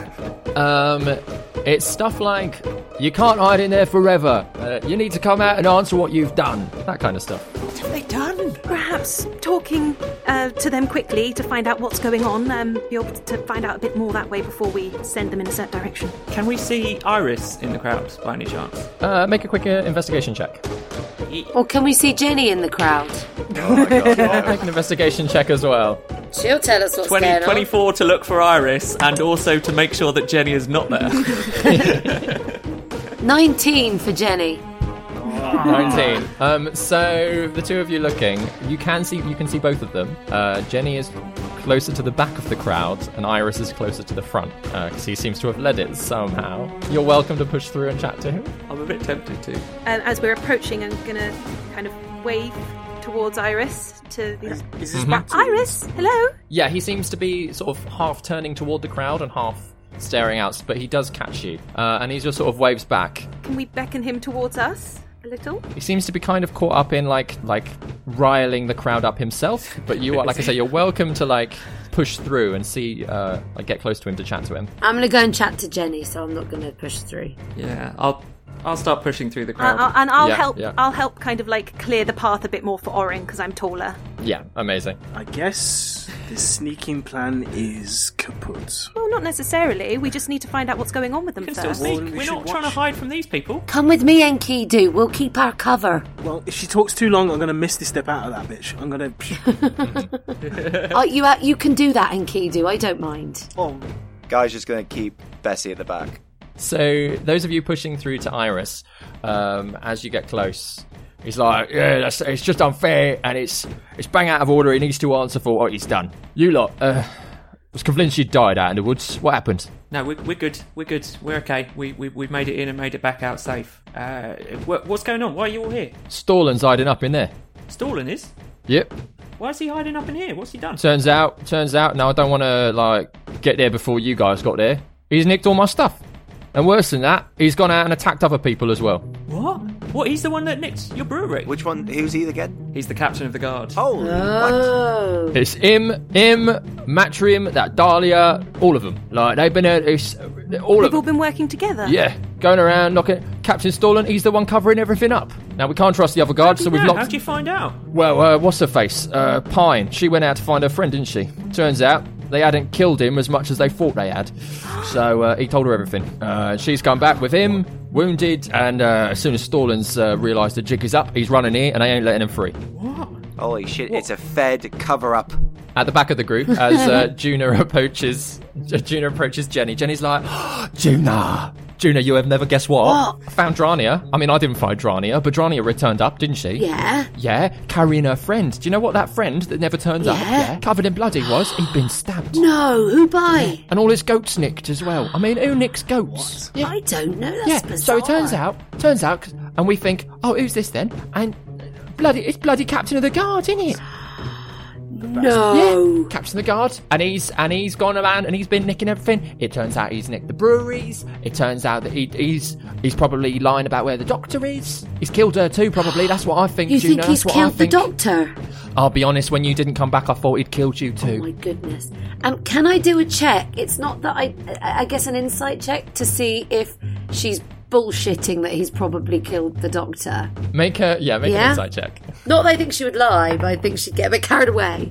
yeah. It's stuff like, you can't hide in there forever. You need to come out and answer what you've done. That kind of stuff. What have they done? Perhaps talking to them quickly to find out what's going on. Be able to find out a bit more that way before we send them in a certain direction. Can we see Iris in the crowd by any chance? Make a quick investigation check. Or can we see Jenny in the crowd? Oh my god. Make an investigation check as well. She'll tell us what's going on. 24 to look for Iris, and also to make sure that Jenny is not there. 19 for Jenny. 19. So the two of you looking, you can see both of them. Jenny is closer to the back of the crowd, and Iris is closer to the front, because he seems to have led it somehow. You're welcome to push through and chat to him. I'm a bit tempted to. As we're approaching, I'm going to kind of wave towards Iris to be like, Is this back to Iris, hello? Yeah, he seems to be sort of half turning toward the crowd and half staring out, but he does catch you, and he just sort of waves back. Can we beckon him towards us a little? He seems to be kind of caught up in like riling the crowd up himself, but you are, like I say, you're welcome to push through and see, get close to him to chat to him. I'm going to go and chat to Jenny, so I'm not going to push through. Yeah, I'll start pushing through the crowd. I'll Yeah, help. yeah. I'll help kind of clear the path a bit more for Orin because I'm taller. Yeah, amazing. I guess the sneaking plan is kaput. Well, not necessarily. We just need to find out what's going on with them We can still first. sneak. Well, we We're should not trying to watch. hide from these people. Come with me, Enkidu. We'll keep our cover. Well, if she talks too long, I'm going to miss this step out of that bitch. I'm going to... You can do that, Enkidu. I don't mind. Oh, Guy's just going to keep Bessie at the back. So those of you pushing through to Iris, as you get close, he's like, yeah, it's just unfair, and it's bang out of order. He needs to answer for what he's done. You lot, was convinced you died out in the woods. What happened? No, we're good. We're good. We're okay. We've made it in and made it back out safe. What's going on? Why are you all here? Stallin's hiding up in there. Stalin is? Yep. Why is he hiding up in here? What's he done? Turns out. Now I don't want to get there before you guys got there. He's nicked all my stuff. And worse than that, he's gone out and attacked other people as well. What? He's the one that nicked your brewery? Which one? Who's he again? He's the captain of the guard. What? It's him, Matrium, that Dahlia, all of them. Like, they've been all of They've all them. been working together. Yeah, going around knocking. Captain Stallen, he's the one covering everything up. Now, we can't trust the other guards, so we've locked. How'd you find out? Well, what's her face? Pine. She went out to find her friend, didn't she? Turns out they hadn't killed him as much as they thought they had. So he told her everything. She's come back with him, wounded, and as soon as Stallen's realised the jig is up, he's running here, and they ain't letting him free. What? Holy shit, it's a Fed cover-up. At the back of the group, as Juna approaches Jenny. Jenny's like, Juna, you have never guessed what? I found Drania. I mean, I didn't find Drania, but Drania returned up, didn't she? Yeah. Yeah, carrying her friend. Do you know what that friend that never turns up? Yeah. Covered in blood he was. He'd been stabbed. No, who by? And all his goats nicked as well. I mean, who nicks goats? Yeah. I don't know. That's bizarre. So it turns out, and we think, oh, who's this then? And it's bloody Captain of the Guard, isn't it? No. Yeah, Captain of the Guard, and he's gone around and he's been nicking everything. It turns out he's nicked the breweries. It turns out that he's probably lying about where the doctor is. He's killed her too, probably. That's what I think. You Juna. think he's killed the doctor? I'll be honest. When you didn't come back, I thought he'd killed you too. Oh my goodness! Can I do a check? It's not that I guess an insight check to see if she's bullshitting that he's probably killed the doctor. Make an insight check. Not that I think she would lie, but I think she'd get a bit carried away.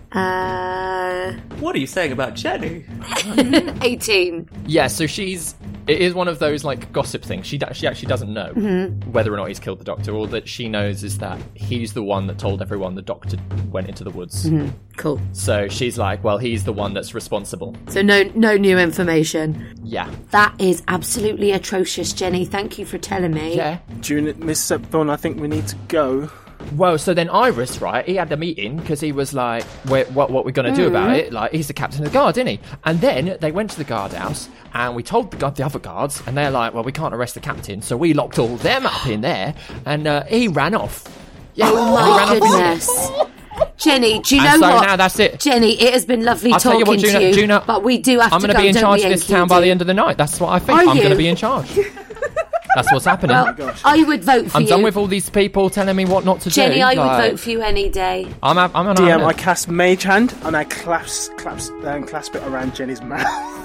What are you saying about Jenny? 18. Yeah, so it is one of those like gossip things. She actually doesn't know whether or not he's killed the doctor. All that she knows is that he's the one that told everyone the doctor went into the woods. Cool. So she's like, well, he's the one that's responsible. So no new information. Yeah. That is absolutely atrocious, Jenny. Thank you for telling me. Yeah. June, Miss Septhorn, I think we need to go. Well, so then Iris, right, he had a meeting because he was like, what we're going to do about it? Like, he's the captain of the guard, isn't he? And then they went to the guardhouse and we told the other guards, and they're like, well, we can't arrest the captain, so we locked all them up in there, and he ran off. Yeah, oh my goodness. Jenny, do you know what? what? Now that's it. Jenny, it has been lovely I'll talking tell you what, to you, Juna, but we do have to go. I'm going to be in charge of this town by the end of the night. That's what I think. I'm going to be in charge. That's what's happening. Well, I would vote for you. I'm done with all these people telling me what not to Jenny, do. I would vote for you any day. I'm DM, I cast Mage Hand and I clasp it around Jenny's mouth.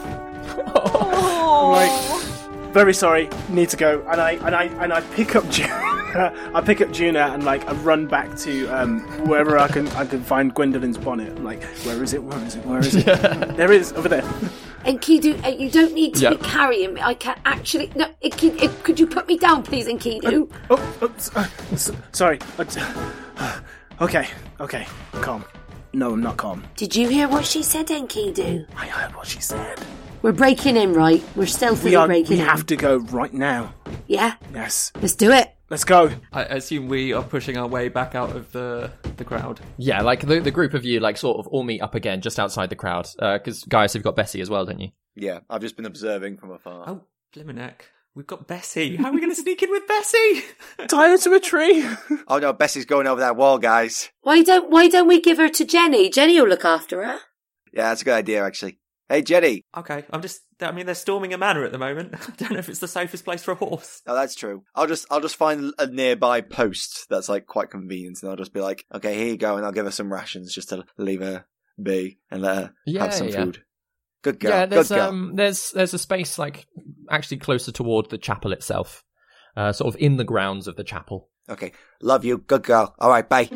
I'm like, very sorry, need to go. And I pick up Juna. I pick up Juna and like I run back to wherever I can find Gwendolyn's bonnet. I'm like, where is it? There it is, over there. Enkidu, you don't need to be carrying me. I can actually... No, could you put me down, please, Enkidu? Sorry. Okay. Calm. No, I'm not calm. Did you hear what she said, Enkidu? I heard what she said. We're breaking in, right? We're stealthily breaking in. We have to go right now. Yeah? Yes. Let's do it. Let's go. I assume we are pushing our way back out of the crowd. Yeah, like the group of you like sort of all meet up again just outside the crowd. Because Gaius, you've got Bessie as well, don't you? Yeah, I've just been observing from afar. Oh, Bliminick. We've got Bessie. How are we going to sneak in with Bessie? Tie her to a tree. Oh no, Bessie's going over that wall, guys. Why don't we give her to Jenny? Jenny will look after her. Yeah, that's a good idea, actually. Hey, Jenny. Okay, they're storming a manor at the moment. I don't know if it's the safest place for a horse. Oh, that's true. I'll just find a nearby post that's like quite convenient, and I'll just be like, okay, here you go, and I'll give her some rations just to leave her be and let her have some food. Good girl. Yeah, there's a space like actually closer toward the chapel itself, sort of in the grounds of the chapel. Okay, love you, good girl. All right, bye.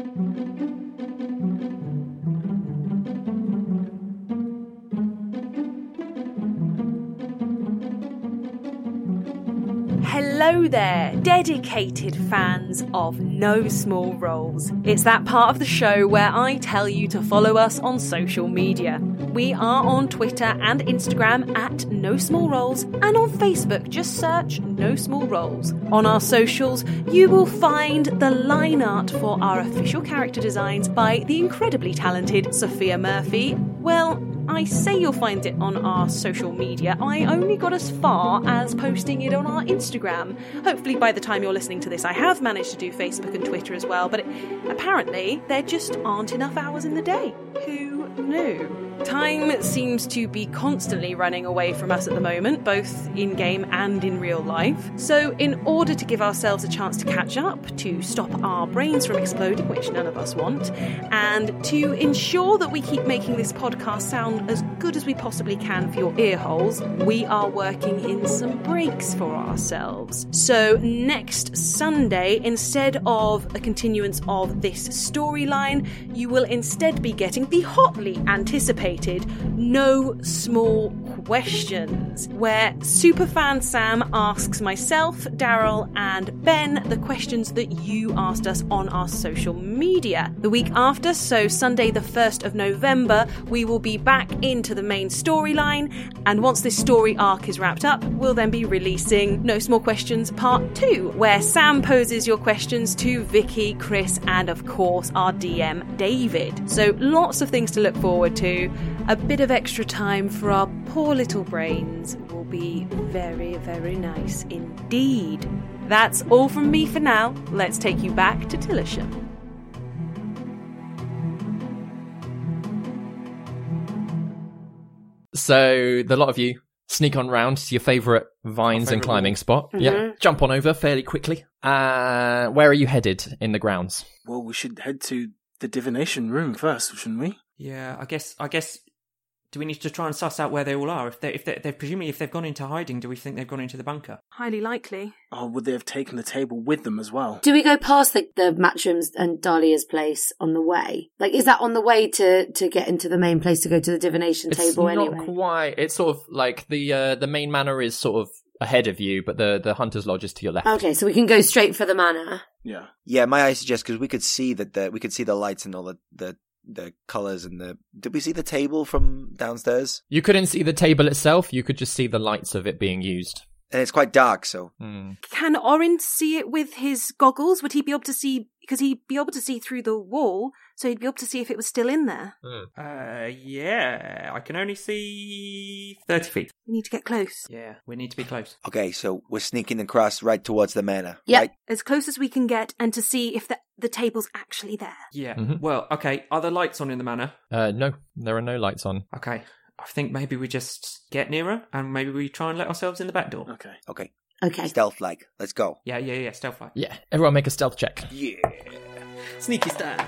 Hello there, dedicated fans of No Small Roles. It's that part of the show where I tell you to follow us on social media. We are on Twitter and Instagram at No Small Roles, and on Facebook just search No Small Roles. On our socials, you will find the line art for our official character designs by the incredibly talented Sophia Murphy. Well, I say you'll find it on our social media. I only got as far as posting it on our Instagram. Hopefully by the time you're listening to this, I have managed to do Facebook and Twitter as well, but apparently there just aren't enough hours in the day. Who knew? Time seems to be constantly running away from us at the moment, both in-game and in real life. So in order to give ourselves a chance to catch up, to stop our brains from exploding, which none of us want, and to ensure that we keep making this podcast sound as good as we possibly can for your ear holes, we are working in some breaks for ourselves. So next Sunday, instead of a continuance of this storyline, you will instead be getting the hotly anticipated No Small Questions, where Superfan Sam asks myself, Daryl, and Ben the questions that you asked us on our social media. The week after, so Sunday the 1st of November, we will be back into the main storyline, and once this story arc is wrapped up, we'll then be releasing No Small Questions Part 2, where Sam poses your questions to Vicky, Chris, and of course our DM David. So lots of things to look forward to. A bit of extra time for our poor little brains will be very, very nice indeed. That's all from me for now. Let's take you back to Tillisham. So the lot of you sneak on round to your favourite vines and climbing spot. Mm-hmm. Yeah, jump on over fairly quickly. Where are you headed in the grounds? Well, we should head to the divination room first, shouldn't we? Yeah, I guess. Do we need to try and suss out where they all are? If they're presumably if they've gone into hiding, do we think they've gone into the bunker? Highly likely. Oh, would they have taken the table with them as well? Do we go past the Matchroom's and Dahlia's place on the way? Like, is that on the way to get into the main place to go to the divination table anyway? It's not quite. It's sort of like the main manor is sort of ahead of you, but the Hunter's Lodge is to your left. Okay, so we can go straight for the manor. Yeah. Yeah, my eyes suggest because we could see that we could see the lights and all the colours and the... Did we see the table from downstairs? You couldn't see the table itself, you could just see the lights of it being used. And it's quite dark, so... Can Orin see it with his goggles? Would he be able to see... Because he'd be able to see through the wall, so he'd be able to see if it was still in there. Yeah. I can only see 30 feet. We need to get close. Yeah, we need to be close. Okay, so we're sneaking across right towards the manor, Yep. right? As close as we can get, and to see if the table's actually there. Yeah. Mhm. Well, okay. Are there lights on in the manor? No, there are no lights on. Okay. I think maybe we just get nearer and maybe we try and let ourselves in the back door. Okay. Okay. Okay. Stealth-like. Let's go. Yeah. Stealth like. Yeah, everyone make a stealth check. Yeah. Sneaky style.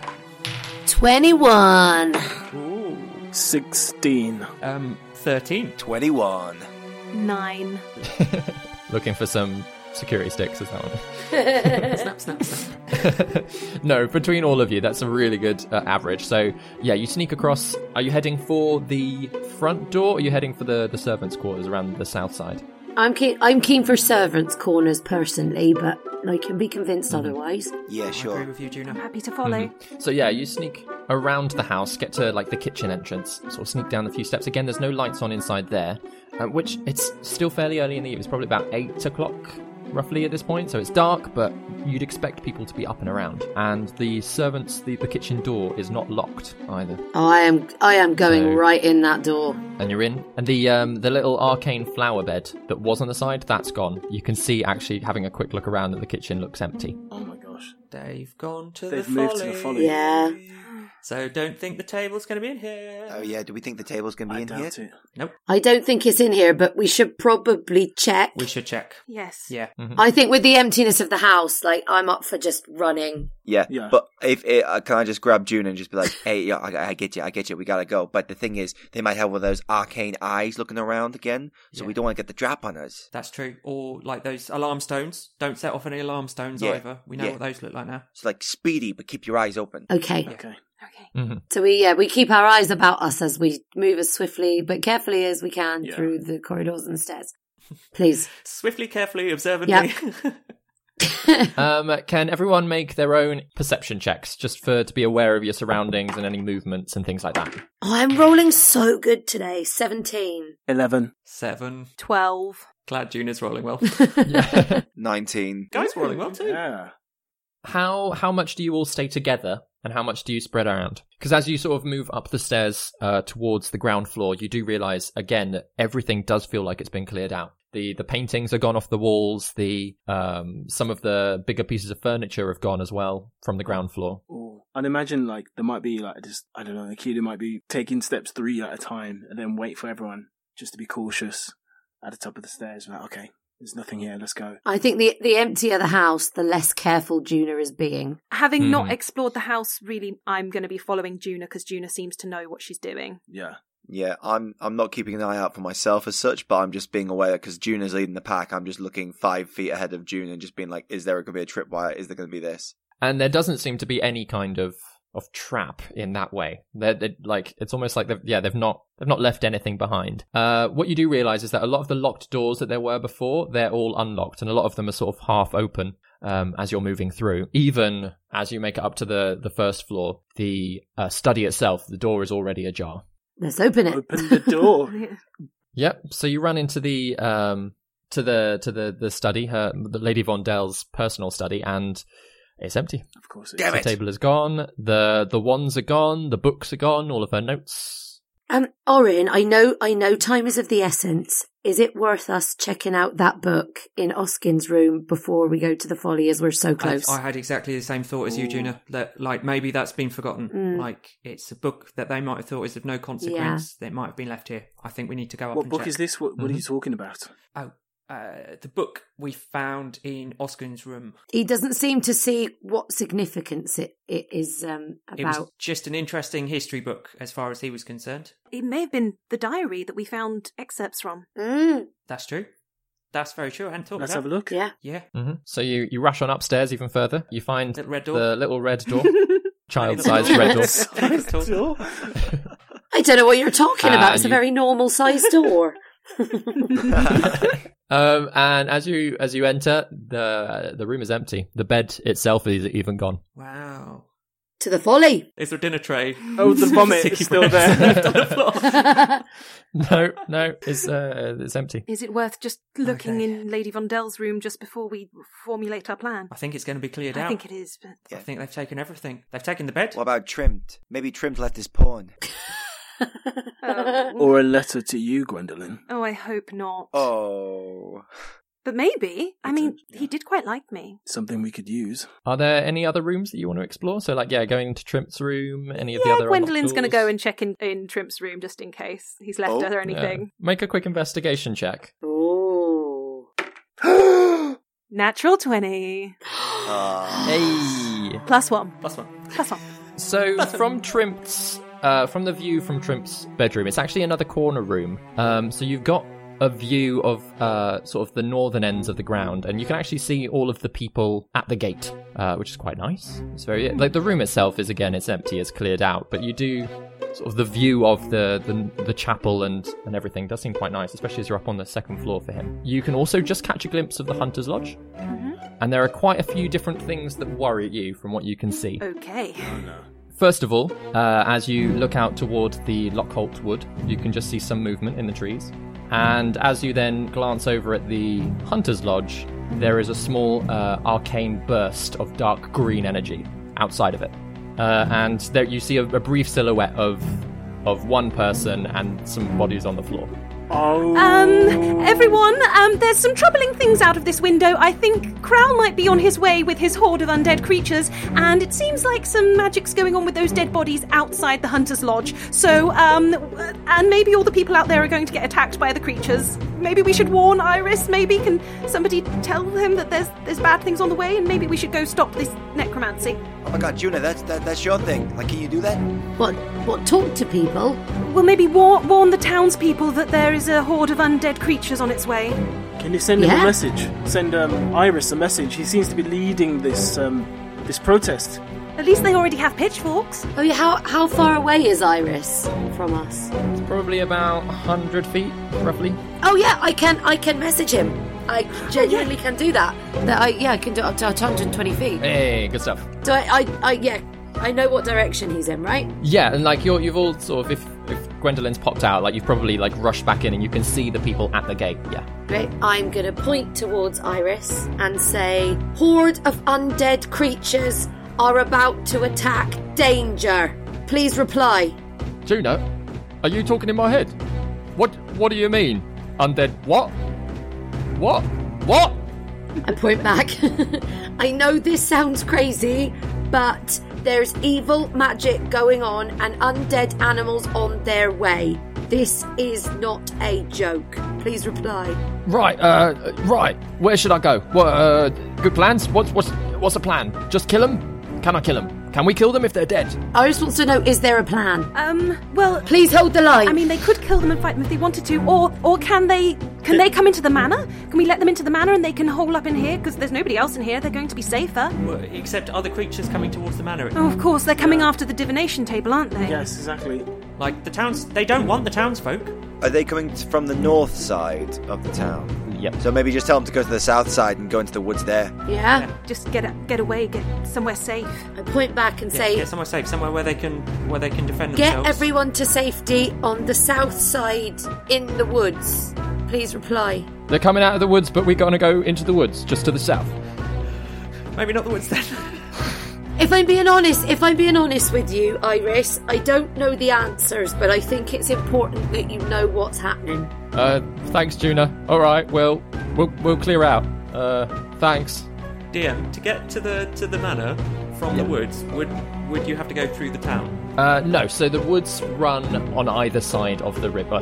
21. Ooh. 16. 13. 21. 9. Looking for some security sticks, is that one? Snap. No, between all of you, that's a really good average. So, yeah, you sneak across. Are you heading for the front door, or are you heading for the servants' quarters around the south side? I'm keen for servants' corners personally, but I can be convinced otherwise. Yeah, I agree sure. with you, Juna. I'm happy to follow. So, yeah, you sneak around the house, get to, like, the kitchen entrance, sort of sneak down a few steps. Again, there's no lights on inside there, which it's still fairly early in the evening. It's probably about 8 o'clock, roughly, at this point. So it's dark, but you'd expect people to be up and around. And the servants, the kitchen door is not locked either. Oh, I am going So- right in that door. And you're in. And the little arcane flower bed that was on the side, that's gone. You can see, actually, having a quick look around that the kitchen looks empty. Oh my gosh. They've gone to They've the moved folly. to the folly. Yeah. So don't think the table's going to be in here. Oh, yeah. Do we think the table's going to be I in doubt here? it. Nope. I don't think it's in here, but we should probably check. We should check. Yes. Yeah. I think with the emptiness of the house, like, I'm up for just running. Yeah. Yeah. But if can I just grab June and just be like, hey, yeah, I get you, we gotta go. But the thing is, they might have one of those arcane eyes looking around again, so Yeah. we don't want to get the drop on us. That's true. Or like those alarm stones. Don't set off any alarm stones Yeah. either. We know Yeah. what those look like now. It's like speedy, but keep your eyes open. Okay. Okay. Okay. So we keep our eyes about us as we move as swiftly but carefully as we can Yeah. through the corridors and stairs. Please. Swiftly, carefully, observantly. Can everyone make their own perception checks, just to be aware of your surroundings and any movements and things like that? Oh, I'm rolling so good today. 17. 11. 7. 12. Glad Juna's rolling well. 19. Guys rolling well too. Yeah. How much do you all stay together, and how much do you spread around? Because as you sort of move up the stairs towards the ground floor, you do realise, again, that everything does feel like it's been cleared out. The paintings are gone off the walls. Some of the bigger pieces of furniture have gone as well from the ground floor. Ooh. I'd imagine like there might be like just, I don't know, the kid who might be taking steps 3 at a time and then wait for everyone just to be cautious at the top of the stairs. Like, okay, there's nothing here, let's go. I think the emptier the house, the less careful Juna is being. Having not explored the house, really, I'm going to be following Juna because Juna seems to know what she's doing. Yeah. Yeah, I'm not keeping an eye out for myself as such, but I'm just being aware because Juna's leading the pack. I'm just looking 5 feet ahead of Juna and just being like, is there going to be a tripwire? Is there going to be this? And there doesn't seem to be any kind of trap in that way. They're like, it's almost like they've not left anything behind. What you do realize is that a lot of the locked doors that there were before, they're all unlocked, and a lot of them are sort of half open as you're moving through. Even as you make it up to the first floor, the study itself, the door is already ajar. Let's open it. Open the door. Yep. So you run into the study, the Lady Vondel's personal study, and it's empty. Of course, the table is gone. The wands are gone. The books are gone. All of her notes. Orin, I know time is of the essence. Is it worth us checking out that book in Oskin's room before we go to the Folly, as we're so close? I had exactly the same thought as you, Juna. That, like, maybe that's been forgotten. Like, it's a book that they might have thought is of no consequence. That might have been left here. I think we need to go up and check. What book is this? What are you talking about? Oh, the book we found in Oskin's room. He doesn't seem to see what significance it is about. It was just an interesting history book as far as he was concerned. It may have been the diary that we found excerpts from. That's true. That's very true. And Let's have a look. Yeah. Mm-hmm. So you rush on upstairs even further. You find little red door. The little red door. Child-sized red door. I don't know what you're talking about. It's a very normal-sized door. And as you enter, the room is empty. The bed itself is even gone. Wow. To the Folly. Is there a dinner tray? Oh, the vomit is still there. Left on the floor. No, it's empty. Is it worth just looking in Lady Vondel's room just before we formulate our plan? I think it's going to be cleared out. I think it is, but... I think they've taken everything. They've taken the bed. What about Trimmed? Maybe Trimmed left his pawn. Or a letter to you, Gwendolyn. Oh, I hope not. Oh. But maybe. I mean, he did quite like me. Something we could use. Are there any other rooms that you want to explore? So, like, going to Trimp's room, any of the other... Gwendolyn's going to go and check in Trimp's room just in case he's left her anything. Yeah. Make a quick investigation check. Ooh. Natural 20. Hey. +1. So, from Trimp's... from the view from Trimp's bedroom, it's actually another corner room. So you've got a view of sort of the northern ends of the ground, and you can actually see all of the people at the gate, which is quite nice. It's very like the room itself is it's empty, it's cleared out, but you do sort of the view of the chapel and everything does seem quite nice, especially as you're up on the second floor for him. You can also just catch a glimpse of the Hunter's Lodge, and there are quite a few different things that worry you from what you can see. Okay. Oh no. First of all, as you look out toward the Lockholt Wood, you can just see some movement in the trees. And as you then glance over at the Hunter's Lodge, there is a small arcane burst of dark green energy outside of it. And there you see a brief silhouette of one person and some bodies on the floor. Oh. Everyone, there's some troubling things out of this window. I think Crowl might be on his way with his horde of undead creatures, and it seems like some magic's going on with those dead bodies outside the Hunter's Lodge. So, and maybe all the people out there are going to get attacked by the creatures. Maybe we should warn Iris. Maybe can somebody tell him that there's bad things on the way, and maybe we should go stop this necromancy. Oh my god, Juna, that's your thing. Like, can you do that? What, talk to people? Well, maybe warn the townspeople that there is a horde of undead creatures on its way. Can you send him a message? Send Iris a message. He seems to be leading this protest. At least they already have pitchforks. Oh yeah, how far away is Iris from us? It's probably about 100 feet, roughly. Oh yeah, I can message him. I genuinely can do that. I can do it up to 120 feet. Hey, good stuff. So I know what direction he's in, right? Yeah, and like you've all sort of, if Gwendolyn's popped out, like you've probably like rushed back in and you can see the people at the gate. Yeah. Great. I'm gonna point towards Iris and say, "Horde of undead creatures are about to attack. Danger. Please reply." Juna, are you talking in my head? What do you mean? Undead what? What? I point back. I know this sounds crazy, but There's evil magic going on and undead animals on their way. This is not a joke. Please reply. Right. Where should I go? What? Good plans? What's the plan? Just kill them? Can I kill them? Can we kill them if they're dead? Iris wants to know, is there a plan? Well... Please hold the line. I mean, they could kill them and fight them if they wanted to, or can they come into the manor? Can we let them into the manor and they can hole up in here? Because there's nobody else in here, they're going to be safer. Well, except other creatures coming towards the manor. Oh, of course, they're coming after the divination table, aren't they? Yes, exactly. Like, they don't want the townsfolk. Are they coming from the north side of the town? Yep. So maybe just tell them to go to the south side and go into the woods there. Yeah. Just get away, get somewhere safe. I point back and say... Get somewhere safe, somewhere where they can defend Get themselves. everyone to safety on the south side in the woods. Please reply. They're coming out of the woods, but we're going to go into the woods, just to the south. Maybe not the woods then. If I'm being honest with you, Iris, I don't know the answers, but I think it's important that you know what's happening. Thanks, Juna. All right, we'll clear out. Thanks. DM, to get to the manor from the woods, would you have to go through the town? No. So the woods run on either side of the river.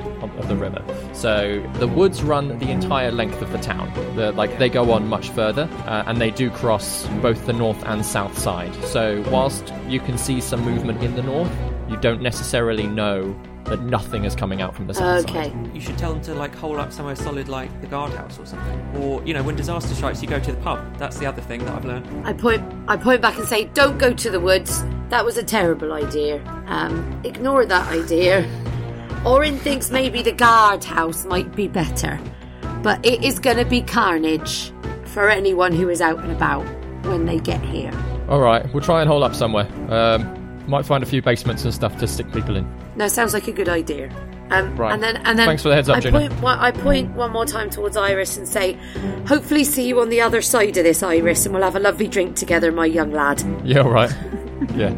So the woods run the entire length of the town. They go on much further, and they do cross both the north and south side. So whilst you can see some movement in the north, you don't necessarily know that nothing is coming out from the south side. You should tell them to hole up somewhere solid like the guardhouse or something. Or, when disaster strikes, you go to the pub. That's the other thing that I've learned. I point back and say, don't go to the woods. That was a terrible idea. Ignore that idea. Orin thinks maybe the guardhouse might be better. But it is going to be carnage for anyone who is out and about when they get here. All right, we'll try and hole up somewhere. Might find a few basements and stuff to stick people in. No, sounds like a good idea. Right. And then Thanks for the heads up, Juna. I point one more time towards Iris and say, hopefully see you on the other side of this, Iris, and we'll have a lovely drink together, my young lad. Yeah, all right. Yeah.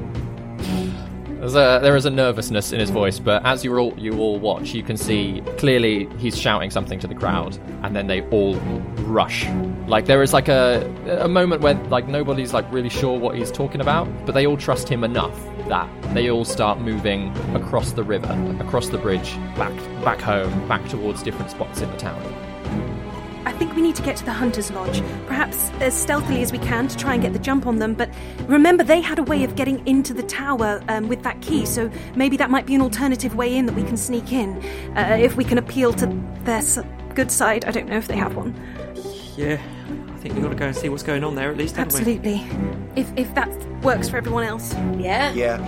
There is a nervousness in his voice, but as you all watch, you can see clearly he's shouting something to the crowd, and then they all rush. There is a moment where nobody's really sure what he's talking about, but they all trust him enough that they all start moving across the river, across the bridge, back home, back towards different spots in the town. I think we need to get to the Hunter's Lodge, perhaps as stealthily as we can to try and get the jump on them, but remember they had a way of getting into the tower with that key, so maybe that might be an alternative way in that we can sneak in. If we can appeal to their good side. I don't know if they have one. Yeah, I think we've got to go and see what's going on there at least, haven't we? Absolutely. If that works for everyone else. Yeah? Yeah,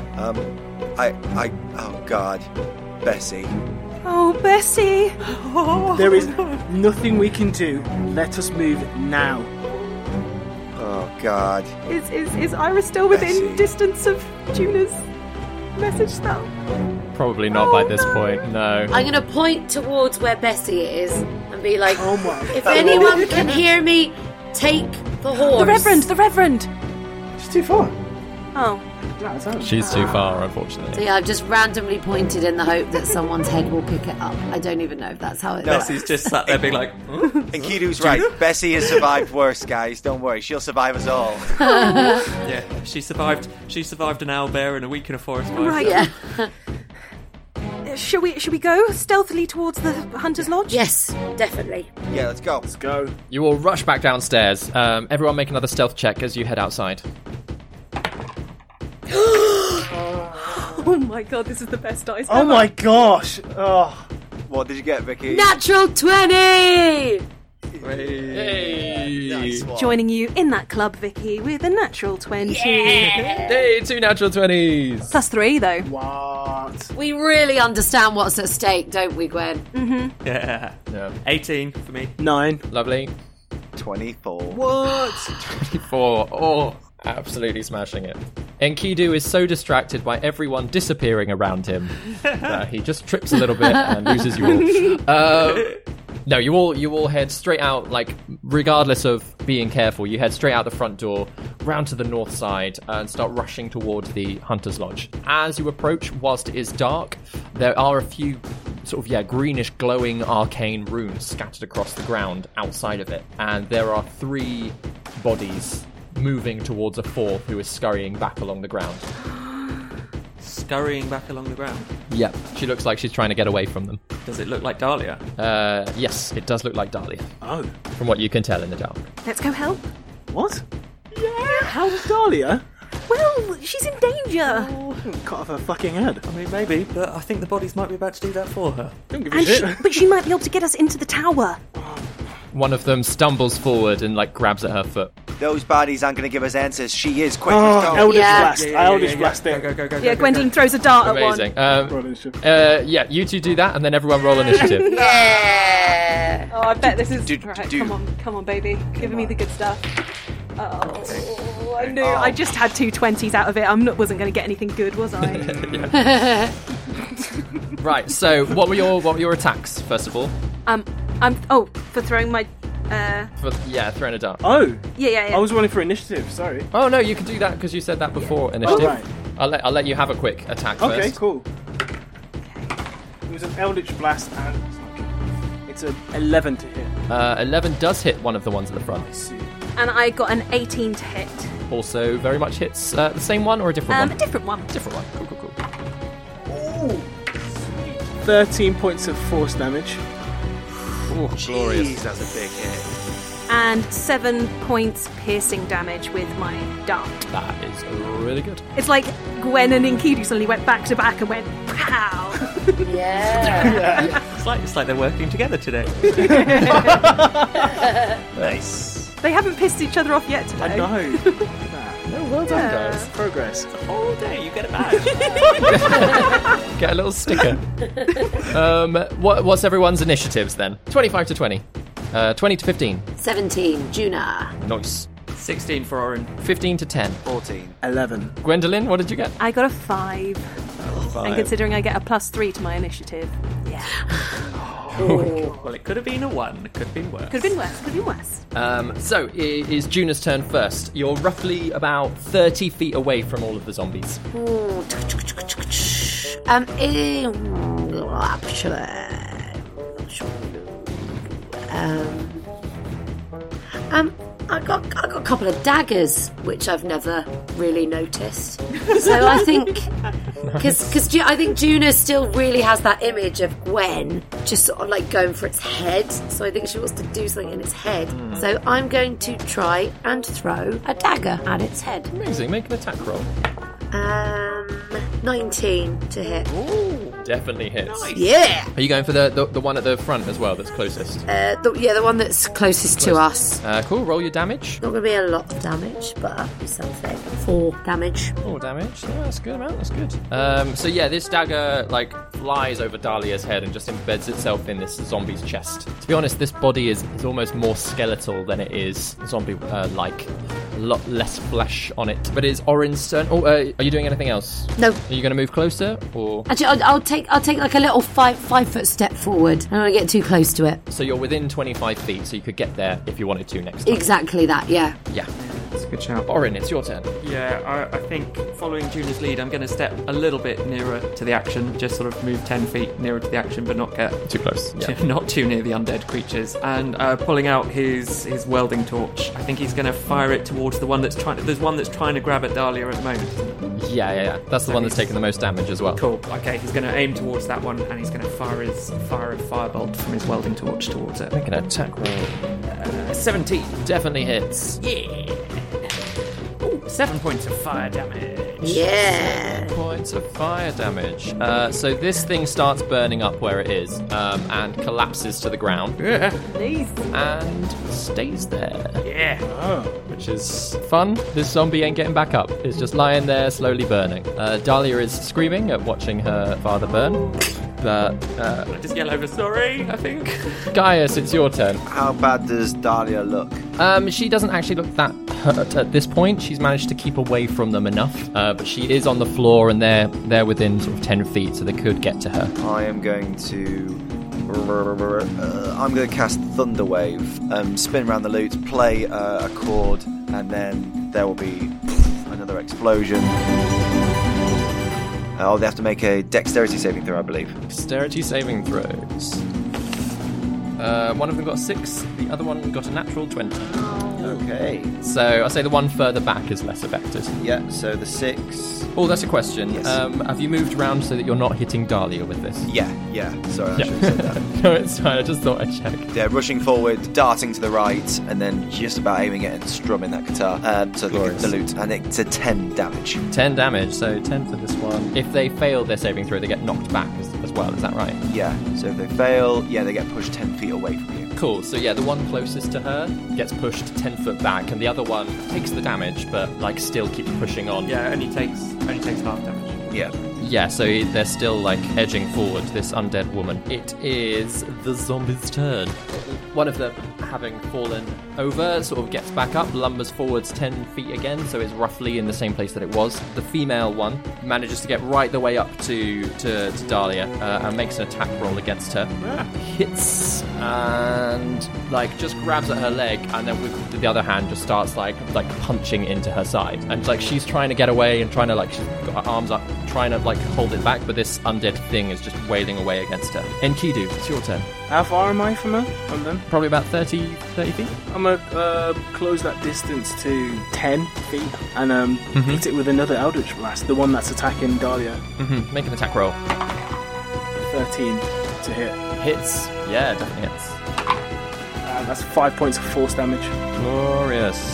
oh God, Bessie. Oh, Bessie! There is nothing we can do. Let us move now. Oh God. Is Iris still within Bessie. distance of Juna's message spell? Probably not by this point, no. I'm going to point towards where Bessie is and be like, Oh my if anyone can hear me, take the horse. The Reverend! It's too far. Oh. She's too far, unfortunately. So yeah, I've just randomly pointed in the hope that someone's head will pick it up. I don't even know if that's how it works. Bessie's just sat there being like... And Kidu's right. Bessie has survived worse, guys. Don't worry. She'll survive us all. Yeah, she survived an owlbear and a week in a forest fire. Right. Yeah. Shall we go stealthily towards the Hunter's Lodge? Yes, definitely. Yeah, let's go. Let's go. You all rush back downstairs. Everyone make another stealth check as you head outside. Oh my God, this is the best dice Oh ever. my gosh. Oh. What did you get, Vicky? Natural 20! Hey! Nice one. Joining you in that club, Vicky, with a natural 20. Hey, 2 natural 20s! Plus 3, though. What? We really understand what's at stake, don't we, Gwen? Yeah. 18 for me. 9. Lovely. 24. What? 24. Oh, absolutely smashing it. Enkidu is so distracted by everyone disappearing around him that he just trips a little bit and loses you all. No, you all head straight out, regardless of being careful, you head straight out the front door, round to the north side, and start rushing towards the Hunter's Lodge. As you approach, whilst it is dark, there are a few greenish glowing arcane runes scattered across the ground outside of it, and there are 3 bodies moving towards a fourth who is scurrying back along the ground. Scurrying back along the ground? Yep. She looks like she's trying to get away from them. Does it look like Dahlia? Yes, it does look like Dahlia. Oh. From what you can tell in the dark. Let's go help. What? Yeah. How's Dahlia? Well, she's in danger. Oh, cut off her fucking head. I mean, maybe, but I think the bodies might be about to do that for her. Don't give a shit. But she might be able to get us into the tower. One of them stumbles forward and grabs at her foot. Those bodies aren't going to give us answers. She is quick. Eldritch Blast. Eldritch Blast it. Go. Yeah, Gwendolyn throws a dart Amazing. at one. Yeah, you two do that, and then everyone roll initiative. Yeah. Oh, I bet this is... Right, come on, baby. Give me the good stuff. Oh, I knew. I just had 2 20s out of it. Wasn't going to get anything good, was I? Right, so what were your attacks, first of all? For throwing my... throwing a dart. Oh! Yeah. I was running for initiative, sorry. Oh, no, you can do that because you said that before initiative. Oh, right. I'll let you have a quick attack first. Okay, cool. It was an Eldritch Blast and it's an 11 to hit. 11 does hit one of the ones at the front. I see. And I got an 18 to hit. Also very much hits the same one or a different one? A different one. Different one. Cool. Ooh! 13 points of force damage. Oh, glorious. Jeez, that's a big hit. And 7 points piercing damage with my dart. That is really good. It's like Gwen and Enkidu suddenly went back to back and went, pow! Yeah. It's like they're working together today. Nice. They haven't pissed each other off yet today. I know. Look at that. No, well done, guys. Progress. The whole day, you get a badge. Get a little sticker. What's everyone's initiatives then? 25 to 20. 20 to 15. 17, Juna. Nice. 16 for Orin. 15 to 10. 14. 11. Gwendolyn, what did you get? I got a 5. And considering I get a +3 to my initiative. Yeah. Well, it could have been a 1. It could have been worse. Could have been worse. So it is Juna's turn first. You're roughly about 30 feet away from all of the zombies. I got a couple of daggers, which I've never really noticed. So I think, because I think Juna still really has that image of Gwen just sort of like going for its head. So I think she wants to do something in its head. So I'm going to try and throw a dagger at its head. Amazing. Make an attack roll. 19 to hit. Ooh, definitely hits. Nice. Yeah. Are you going for the one at the front as well that's closest? The one that's closest to us. Cool. Roll your damage. Not going to be a lot of damage, but that'll be something. 4 damage. 4 damage. Yeah, that's a good amount. That's good. So yeah, this dagger flies over Dahlia's head and just embeds itself in this zombie's chest. To be honest, this body is almost more skeletal than it is zombie-like. A lot less flesh on it. But it is Orin's turn. Oh, are you doing anything else? No. Are you going to move closer, or? Actually, I'll take like a little 5 foot step forward. I don't want to get too close to it. So you're within 25 feet, so you could get there if you wanted to next time. Exactly that. Yeah. Yeah. That's a good shout. Orin, it's your turn. Yeah, I think following Juna's lead, I'm going to step a little bit nearer to the action. Just sort of move 10 feet nearer to the action, but not get too close. Yeah. Not too near the undead creatures. And pulling out his welding torch, I think he's going to fire it towards the one that's trying. There's one that's trying to grab at Dahlia at the moment. Yeah. That's the one that's taking the most damage as well. Cool. Okay, he's going to aim towards that one, and he's going to fire a firebolt from his welding torch towards it. Make an attack roll. 17 definitely hits. Yeah. Ooh, 7 points of fire damage. Yeah. 7 points of fire damage. So this thing starts burning up where it is, and collapses to the ground. Yeah. Nice. And stays there. Yeah. Oh. Which is fun. This zombie ain't getting back up. It's just lying there, slowly burning. Dahlia is screaming at watching her father burn. But I just yell over, sorry, I think. Gaius, it's your turn. How bad does Dahlia look? She doesn't actually look that hurt at this point. She's managed to keep away from them enough. But she is on the floor, and they're within sort of 10 feet, so they could get to her. I am going to... I'm going to cast Thunderwave, spin around the loot, play a chord, and then there will be another explosion. They have to make a dexterity saving throw, I believe. Dexterity saving throws. One of them got 6, the other one got a natural 20. Okay. So I'll say the one further back is less affected. Yeah, so the 6. Oh, that's a question. Yes. Have you moved around so that you're not hitting Dahlia with this? Yeah. Sorry, I should have said that. No, it's fine. I just thought I'd check. Yeah, rushing forward, darting to the right, and then just about aiming it and strumming that guitar. So the lute. And it's a 10 damage. 10 damage, so 10 for this one. If they fail their saving throw, they get knocked back as well, is that right? Yeah, so if they fail, they get pushed 10 feet away from you. Cool, so the one closest to her gets pushed 10 foot back, and the other one takes the damage, but, still keeps pushing on. Yeah, only takes half damage. Yeah. Yeah, so they're still, edging forward, this undead woman. It is the zombie's turn. One of them, having fallen over, sort of gets back up, lumbers forwards 10 feet again, so it's roughly in the same place that it was. The female one manages to get right the way up to Dahlia and makes an attack roll against her. Hits and, just grabs at her leg, and then with the other hand just starts, punching into her side. And, she's trying to get away and trying to, she's got her arms up, trying to, hold it back, but this undead thing is just wailing away against her. Enkidu, it's your turn. How far am I from them? Probably about 30 feet. I'm going to close that distance to 10 feet and hit it with another Eldritch Blast, the one that's attacking Dahlia. Make an attack roll. 13 to hit. Hits. Yeah, definitely hits. That's 5 points of force damage. Glorious.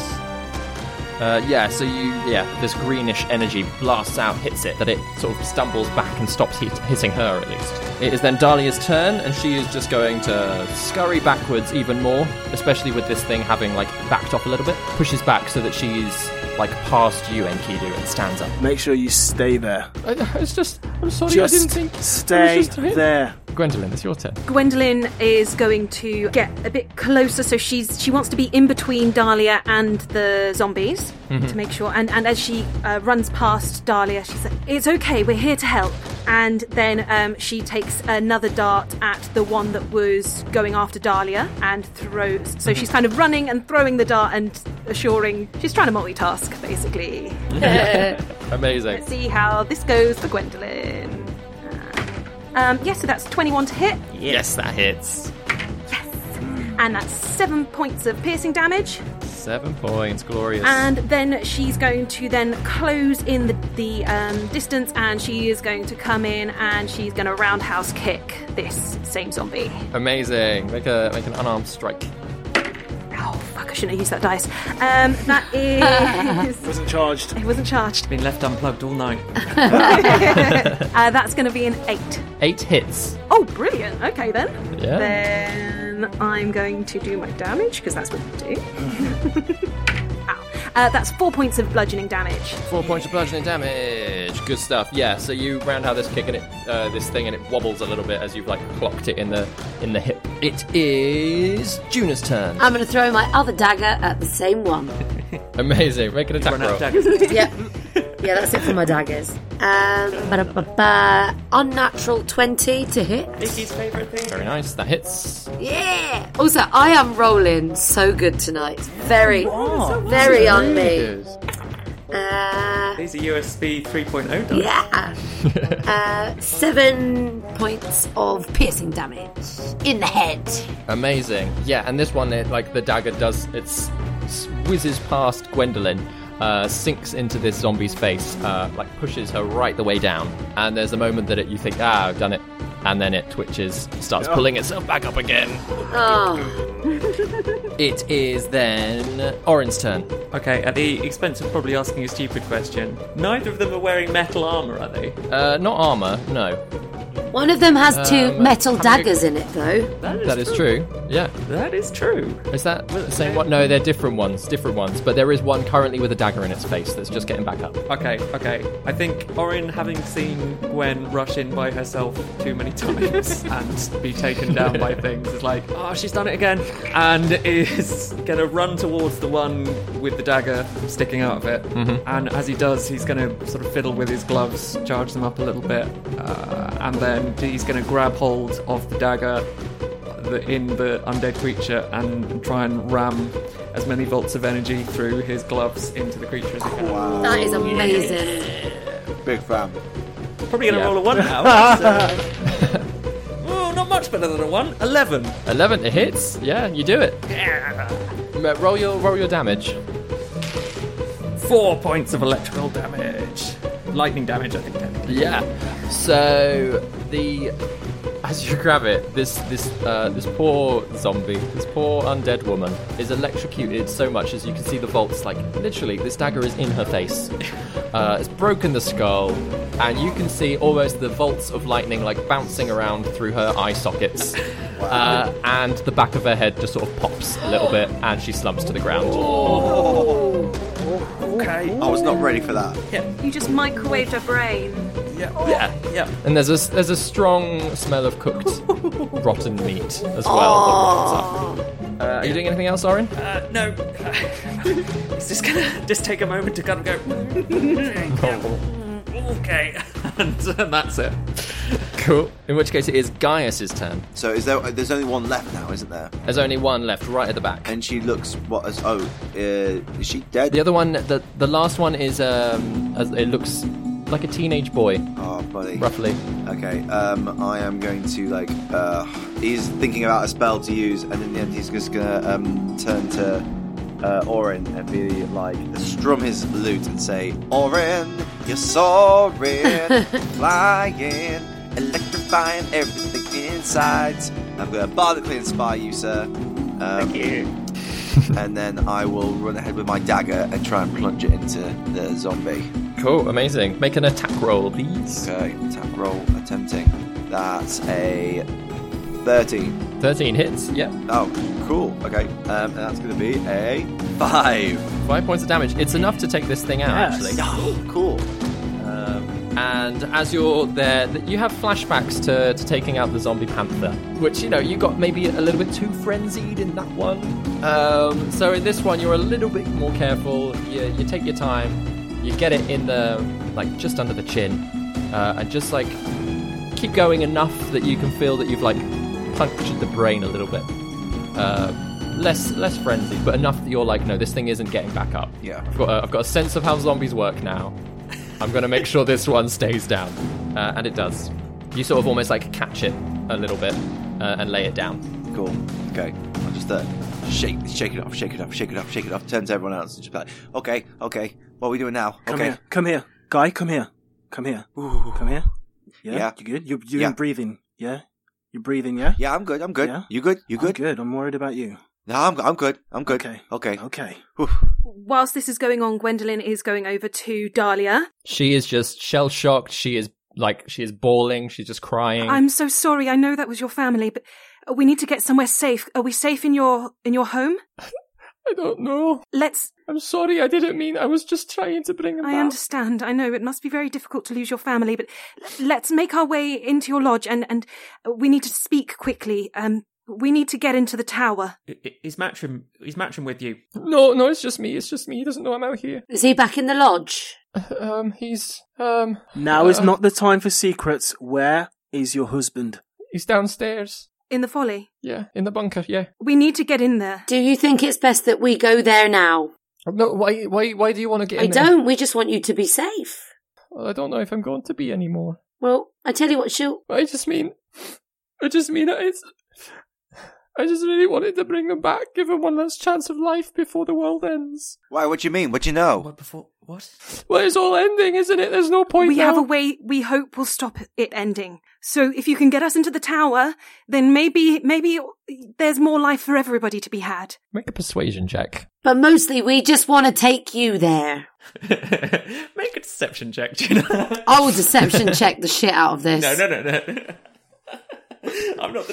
This greenish energy blasts out, hits it, that it sort of stumbles back and stops hitting her at least. It is then Dahlia's turn, and she is just going to scurry backwards even more, especially with this thing having, backed off a little bit. Pushes back so that she's, past you, Enkidu, and stands up. Make sure you stay there. I'm sorry, I didn't think... Stay there. Gwendolyn, it's your turn. Gwendolyn is going to get a bit closer, so she wants to be in between Dahlia and the zombies to make sure. And as she runs past Dahlia, she says, "It's okay, we're here to help." And then she takes another dart at the one that was going after Dahlia and throws. So she's kind of running and throwing the dart and assuring she's trying to multitask, basically. Amazing. Let's see how this goes for Gwendolyn. So that's 21 to hit. Yes, that hits. Yes. And that's 7 points of piercing damage. 7 points, glorious. And then she's going to then close in the distance, and she is going to come in and she's going to roundhouse kick this same zombie. Amazing. Make an unarmed strike. Oh, fuck, I shouldn't have used that dice. That is... It wasn't charged. It wasn't charged. Been left unplugged all night. That's going to be an 8. 8 hits. Oh, brilliant. Okay, then. Yeah. Then I'm going to do my damage, because that's what you do. Ow. That's 4 points of bludgeoning damage. 4 points of bludgeoning damage. Good stuff. Yeah, so you round out this kick and this thing, and it wobbles a little bit as you've clocked it in the hip. It is Juna's turn. I'm going to throw my other dagger at the same one. Amazing. Make an attack roll. Yep. Yeah, that's it for my daggers. Unnatural 20 to hit. Vicky's favourite thing. Very nice. That hits. Yeah. Also, I am rolling so good tonight. Very on me. These are USB 3.0 dice. Yeah. 7 points of piercing damage in the head. Amazing. Yeah, and this one, the dagger whizzes past Gwendolyn, sinks into this zombie's face, pushes her right the way down. And there's a moment that you think, I've done it. And then it twitches, starts pulling itself back up again. Oh. It is then Orin's turn. Okay, at the expense of probably asking a stupid question, neither of them are wearing metal armour, are they? Not armour, no. One of them has 2 metal daggers in it, though. That is true. Yeah. That is true. Is that the same one? No, they're different ones. But there is one currently with a dagger in its face that's just getting back up. Okay. I think Orin, having seen Gwen rush in by herself too many times and be taken down by things, is like, she's done it again, and is going to run towards the one with the dagger sticking out of it. And as he does, he's going to sort of fiddle with his gloves, charge them up a little bit, and then he's going to grab hold of the dagger in the undead creature and try and ram as many volts of energy through his gloves into the creature as he can. Wow. That is amazing. Big fan. Probably going to roll a 1 now. Not much better than a 1. 11. 11, it hits. Yeah, you do it. Yeah. Roll your damage. 4 points of electrical damage. Lightning damage, I think, technically. Yeah. So as you grab it, this poor zombie, this poor undead woman is electrocuted so much as you can see the volts. Like literally, this dagger is in her face. It's broken the skull, and you can see almost the volts of lightning like bouncing around through her eye sockets. And the back of her head just sort of pops a little bit, and she slumps to the ground. Okay. I was not ready for that. Yeah. You just microwaved her brain. Yeah. And there's a strong smell of cooked rotten meat as well. That comes up. Are you doing anything else, Orin? No. It's just gonna just take a moment to kind of go. Okay. And that's it. Cool. In which case, it is Gaius's turn. So there's only one left now, isn't there? There's only one left, right at the back. And she looks is she dead? The other one, the last one is it looks like a teenage boy. Oh, buddy. Roughly. Okay. I am going to he's thinking about a spell to use, and in the end, he's just gonna turn to Orin and be like, strum his lute and say, Orin, you're soaring, flying, electrifying everything inside. I'm going to bardically inspire you, sir. Thank you. And then I will run ahead with my dagger and try and plunge it into the zombie. Cool, amazing. Make an attack roll, please. Okay, attack roll attempting. That's a 13. 13 hits, yeah. Oh, cool. Okay, and that's going to be a 5. 5 points of damage. It's enough to take this thing out, actually. Oh, cool. And as you're there, you have flashbacks to taking out the zombie panther, which, you got maybe a little bit too frenzied in that one. So in this one, you're a little bit more careful. You take your time. You get it in the, just under the chin. And just, keep going enough that you can feel that you've, punctured the brain a little bit. Less frenzied, but enough that you're no, this thing isn't getting back up. Yeah. I've got a sense of how zombies work now. I'm going to make sure this one stays down. And it does. You sort of almost catch it a little bit and lay it down. Cool. Okay. I'll just shake it off. Turn to everyone else and just be like, okay. What are we doing now? Come here. Guy, come here. Ooh. Come here. Yeah. You good? You're breathing. Yeah. You're breathing. Yeah. Yeah, I'm good. Yeah? You good? I'm good. I'm worried about you. No, I'm good. Okay. Whilst this is going on, Gwendolyn is going over to Dahlia. She is just shell-shocked. She is bawling. She's just crying. I'm so sorry. I know that was your family, but we need to get somewhere safe. Are we safe in your home? I don't know. I'm sorry. I didn't mean. I was just trying to bring them back. I understand. I know it must be very difficult to lose your family, but let's make our way into your lodge, and we need to speak quickly. We need to get into the tower. Is Matcham with you? No, it's just me. He doesn't know I'm out here. Is he back in the lodge? He's Now is not the time for secrets. Where is your husband? He's downstairs. In the folly? Yeah, in the bunker, yeah. We need to get in there. Do you think it's best that we go there now? No, why do you want to get in there? I don't. We just want you to be safe. Well, I don't know if I'm going to be anymore. Well, I tell you what, I just mean I just really wanted to bring them back, give them one last chance of life before the world ends. Why? What do you mean? What do you know? What? Well, it's all ending, isn't it? There's no point. We have a way we hope will stop it ending. So if you can get us into the tower, then maybe there's more life for everybody to be had. Make a persuasion check. But mostly we just want to take you there. Make a deception check, Gina. I will deception check the shit out of this. No. I'm not the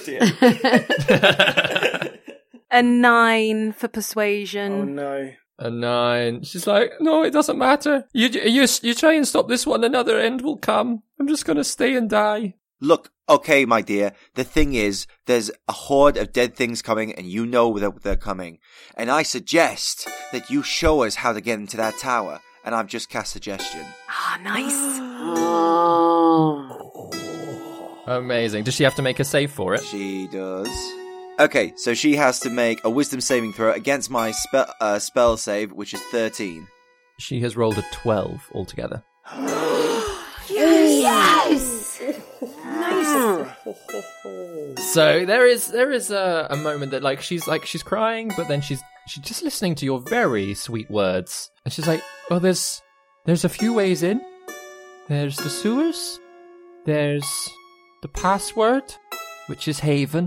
DM. A 9 for persuasion. Oh no. A 9. She's like, no, it doesn't matter. You try and stop this one, another end will come. I'm just going to stay and die. Look, okay, my dear. The thing is, there's a horde of dead things coming, and you know that they're coming. And I suggest that you show us how to get into that tower. And I've just cast suggestion. Ah, nice. Amazing. Does she have to make a save for it? She does. Okay, so she has to make a wisdom saving throw against my spell save, which is 13. She has rolled a 12 altogether. Yes! So there is a moment that like she's crying, but then she's just listening to your very sweet words, and she's like, "Oh, there's a few ways in. There's the sewers. There's the password, which is Haven.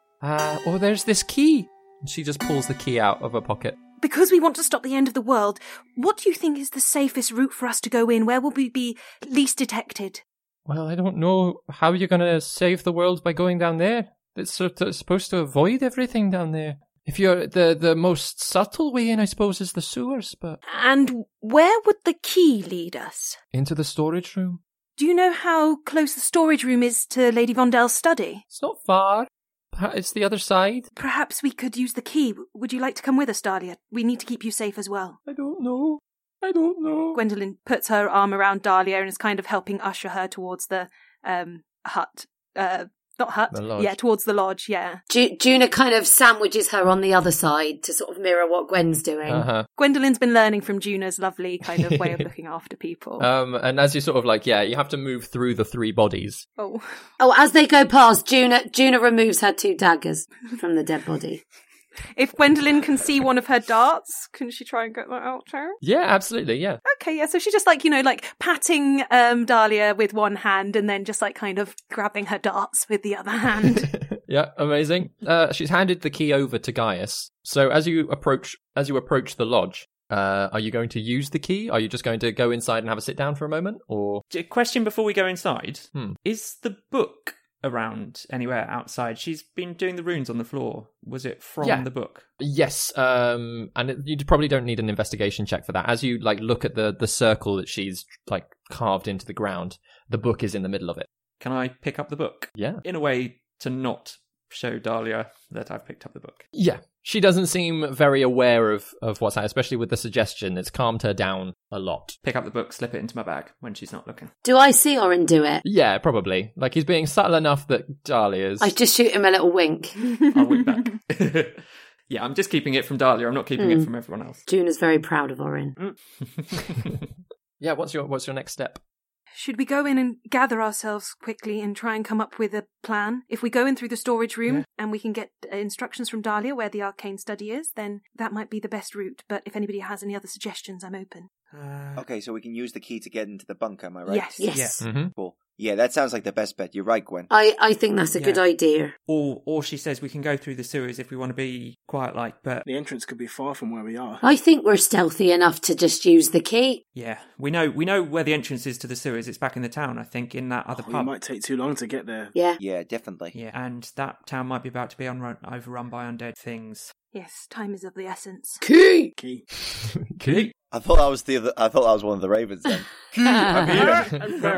Or there's this key." And she just pulls the key out of her pocket. Because we want to stop the end of the world, what do you think is the safest route for us to go in? Where will we be least detected? Well, I don't know how you're going to save the world by going down there. It's supposed to avoid everything down there. If you're the most subtle way in, I suppose, is the sewers, but... And where would the key lead us? Into the storage room. Do you know how close the storage room is to Lady Vondel's study? It's not far. It's the other side. Perhaps we could use the key. Would you like to come with us, Dahlia? We need to keep you safe as well. I don't know. Gwendolyn puts her arm around Dahlia and is kind of helping usher her towards the hut. Not hut. The lodge. Yeah, towards the lodge, yeah. Juna kind of sandwiches her on the other side to sort of mirror what Gwen's doing. Uh-huh. Gwendolyn's been learning from Juna's lovely kind of way of looking after people. And as you sort of like, you have to move through the 3 bodies. Oh, as they go past, Juna removes her 2 daggers from the dead body. If Gwendolyn can see one of her darts, can she try and get that out too? Yeah, absolutely, yeah. Okay, yeah, so she's just like, patting Dahlia with one hand and then just like kind of grabbing her darts with the other hand. Yeah, amazing. She's handed the key over to Gaius. So as you approach the lodge, are you going to use the key? Are you just going to go inside and have a sit down for a moment? Or Question before we go inside. Is the book around anywhere outside? She's been doing the runes on the floor. Was it from the book? Yes, and you probably don't need an investigation check for that. As you like look at the circle that she's like carved into the ground, the book is in the middle of it. Can I pick up the book? Yeah. In a way to not show Dahlia that I've picked up the book. Yeah. She doesn't seem very aware of what's happening, especially with the suggestion. It's calmed her down a lot. Pick up the book, slip it into my bag when she's not looking. Do I see Orin do it? Yeah, probably. Like, he's being subtle enough that Dahlia's... I just shoot him a little wink. I'll wink back. Yeah, I'm just keeping it from Dahlia. I'm not keeping it from everyone else. Juna's very proud of Orin. Yeah, what's your next step? Should we go in and gather ourselves quickly and try and come up with a plan? If we go in through the storage room and we can get instructions from Dahlia where the arcane study is, then that might be the best route. But if anybody has any other suggestions, I'm open. Okay, so we can use the key to get into the bunker, am I right? Yes. Yeah. Mm-hmm. Cool. Yeah, that sounds like the best bet. You're right, Gwen. I think that's a good idea. Or she says we can go through the sewers if we want to be quiet-like, but... The entrance could be far from where we are. I think we're stealthy enough to just use the key. Yeah, we know where the entrance is to the sewers. It's back in the town, I think, in that other pub. It might take too long to get there. Yeah. Yeah, definitely. Yeah, and that town might be about to be overrun by undead things. Yes, time is of the essence. Key! Key. I thought I was one of the ravens then. I'm here.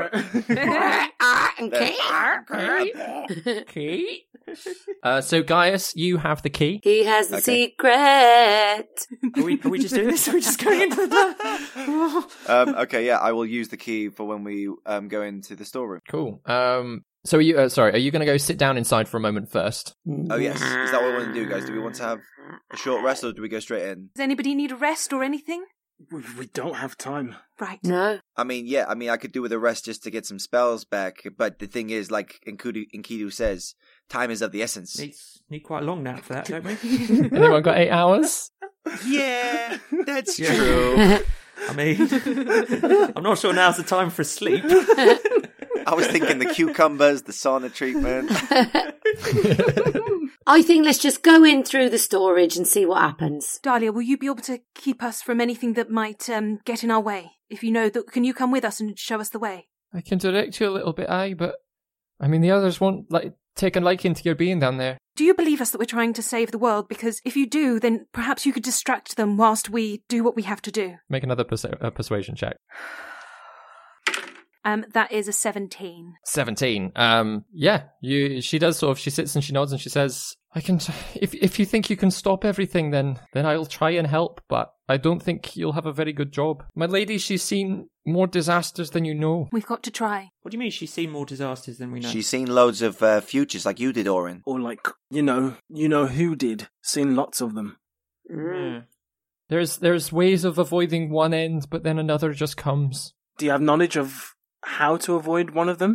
Key. So Gaius, you have the key. He has the secret. Are we just doing this? Are we just going into the Okay, yeah, I will use the key for when we go into the storeroom. Cool. So are you are you going to go sit down inside for a moment first? Oh yes, is that what we want to do, guys? Do we want to have a short rest or do we go straight in? Does anybody need a rest or anything? We don't have time. Right. No. I mean, I could do with a rest just to get some spells back, but the thing is, like Enkidu says, time is of the essence. Need quite a long nap for that, don't we? Anyone got 8 hours? Yeah, that's true. I mean, I'm not sure now's the time for sleep. I was thinking the cucumbers, the sauna treatment. I think let's just go in through the storage and see what happens. Dahlia, will you be able to keep us from anything that might get in our way? If you know that, can you come with us and show us the way? I can direct you a little bit, but I mean the others won't take a liking to your being down there. Do you believe us that we're trying to save the world? Because if you do, then perhaps you could distract them whilst we do what we have to do. Make another persuasion check. That is a 17. 17. Yeah. She does sort of. She sits and she nods and she says, "I can. If you think you can stop everything, then I'll try and help. But I don't think you'll have a very good job. My lady, she's seen more disasters than you know. We've got to try." What do you mean she's seen more disasters than we know? She's seen loads of futures like you did, Orin. Or like, you know who did. Seen lots of them. Yeah. There's ways of avoiding one end, but then another just comes. Do you have knowledge of how to avoid one of them?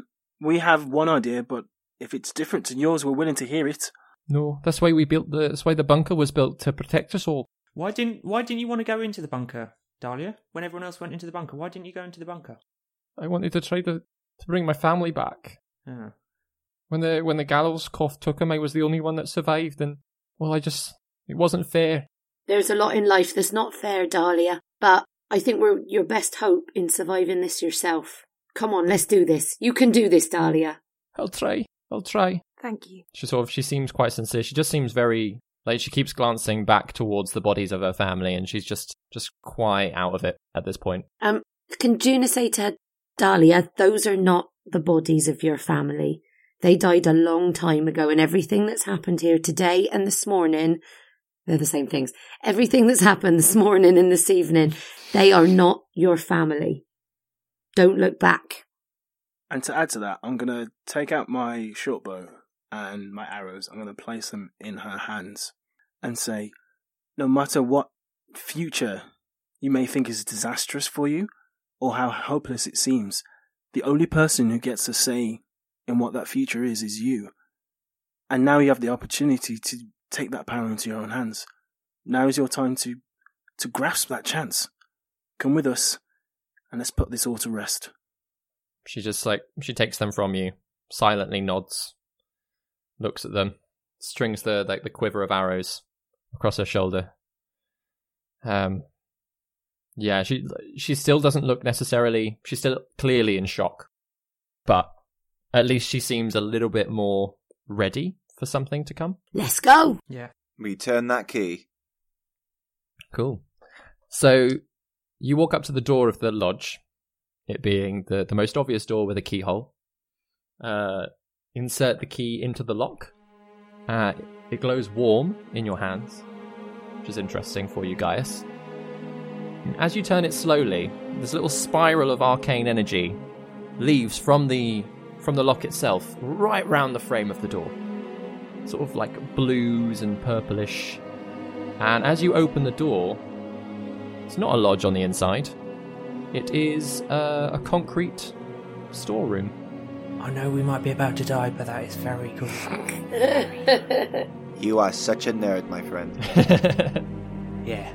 We have one idea, but if it's different to yours, we're willing to hear it. No, that's why that's why the bunker was built, to protect us all. Why didn't you want to go into the bunker, Dahlia? When everyone else went into the bunker, why didn't you go into the bunker? I wanted to try to bring my family back. Oh. When the gallows cough took him, I was the only one that survived, and it wasn't fair. There's a lot in life that's not fair, Dahlia, but I think we're your best hope in surviving this yourself. Come on, let's do this. You can do this, Dahlia. I'll try. Thank you. She seems quite sincere. She just seems very, like, she keeps glancing back towards the bodies of her family, and she's just quite out of it at this point. Can Juna say to Dahlia, those are not the bodies of your family. They died a long time ago, and everything that's happened here today and this morning, they're the same things. Everything that's happened this morning and this evening, they are not your family. Don't look back. And to add to that, I'm going to take out my short bow and my arrows. I'm going to place them in her hands and say, no matter what future you may think is disastrous for you or how hopeless it seems, the only person who gets a say in what that future is you. And now you have the opportunity to take that power into your own hands. Now is your time to grasp that chance. Come with us, and let's put this all to rest. She she takes them from you, silently nods, looks at them, strings the quiver of arrows across her shoulder. Yeah, she still doesn't look necessarily, she's still clearly in shock, but at least she seems a little bit more ready for something to come. Let's go! Yeah. We turn that key. Cool. So, you walk up to the door of the lodge, it being the most obvious door with a keyhole. Insert the key into the lock. It glows warm in your hands, which is interesting for you, Gaius. As you turn it slowly, this little spiral of arcane energy leaves from the lock itself right round the frame of the door. Sort of like blues and purplish. And as you open the door, it's not a lodge on the inside. It is a concrete storeroom. I know we might be about to die, but that is very good. You are such a nerd, my friend. Yeah.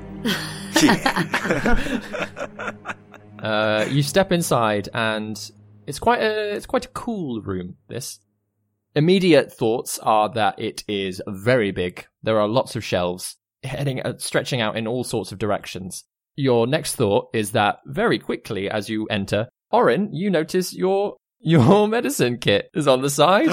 You step inside, and it's quite a cool room. This immediate thoughts are that it is very big. There are lots of shelves stretching out in all sorts of directions. Your next thought is that very quickly as you enter, Orin, you notice your medicine kit is on the side.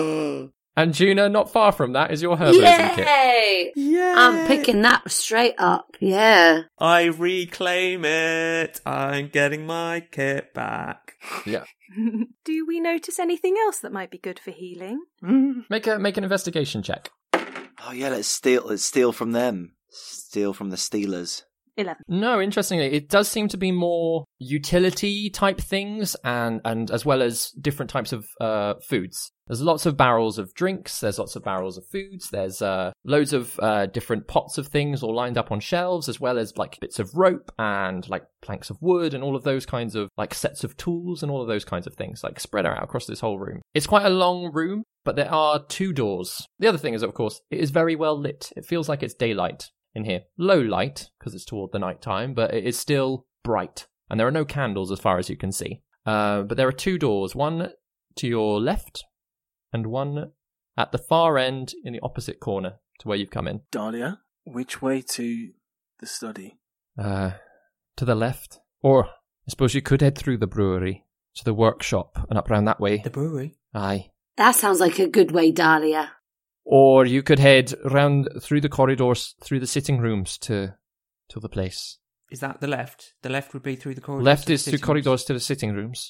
And Juna, not far from that, is your herbalism kit. Yay! I'm picking that straight up, yeah. I reclaim it. I'm getting my kit back. Yeah. Do we notice anything else that might be good for healing? Make an investigation check. Oh yeah, let's steal from them. Steal from the stealers. 11. No, interestingly, it does seem to be more utility type things and as well as different types of foods. There's lots of barrels of drinks, there's lots of barrels of foods, there's loads of different pots of things all lined up on shelves, as well as like bits of rope and like planks of wood and all of those kinds of like sets of tools and all of those kinds of things like spread out across this whole room. It's quite a long room, but there are 2 doors. The other thing is, of course, it is very well lit. It feels like it's daylight in here. Low light, because it's toward the night time, but it is still bright. And there are no candles as far as you can see. But there are 2 doors, one to your left and one at the far end in the opposite corner to where you've come in. Dahlia, which way to the study? To the left. Or, I suppose you could head through the brewery to the workshop and up round that way. The brewery? Aye. That sounds like a good way, Dahlia. Or you could head round through the corridors, through the sitting rooms to the place. Is that the left? The left would be through the corridors. Left is through corridors to the sitting rooms.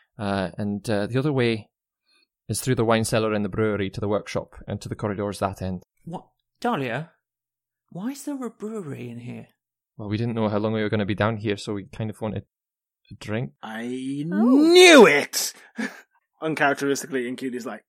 And the other way is through the wine cellar and the brewery to the workshop and to the corridors that end. What? Dahlia, why is there a brewery in here? Well, we didn't know how long we were going to be down here, so we kind of wanted to drink. I knew it! Uncharacteristically, and Cutie's like...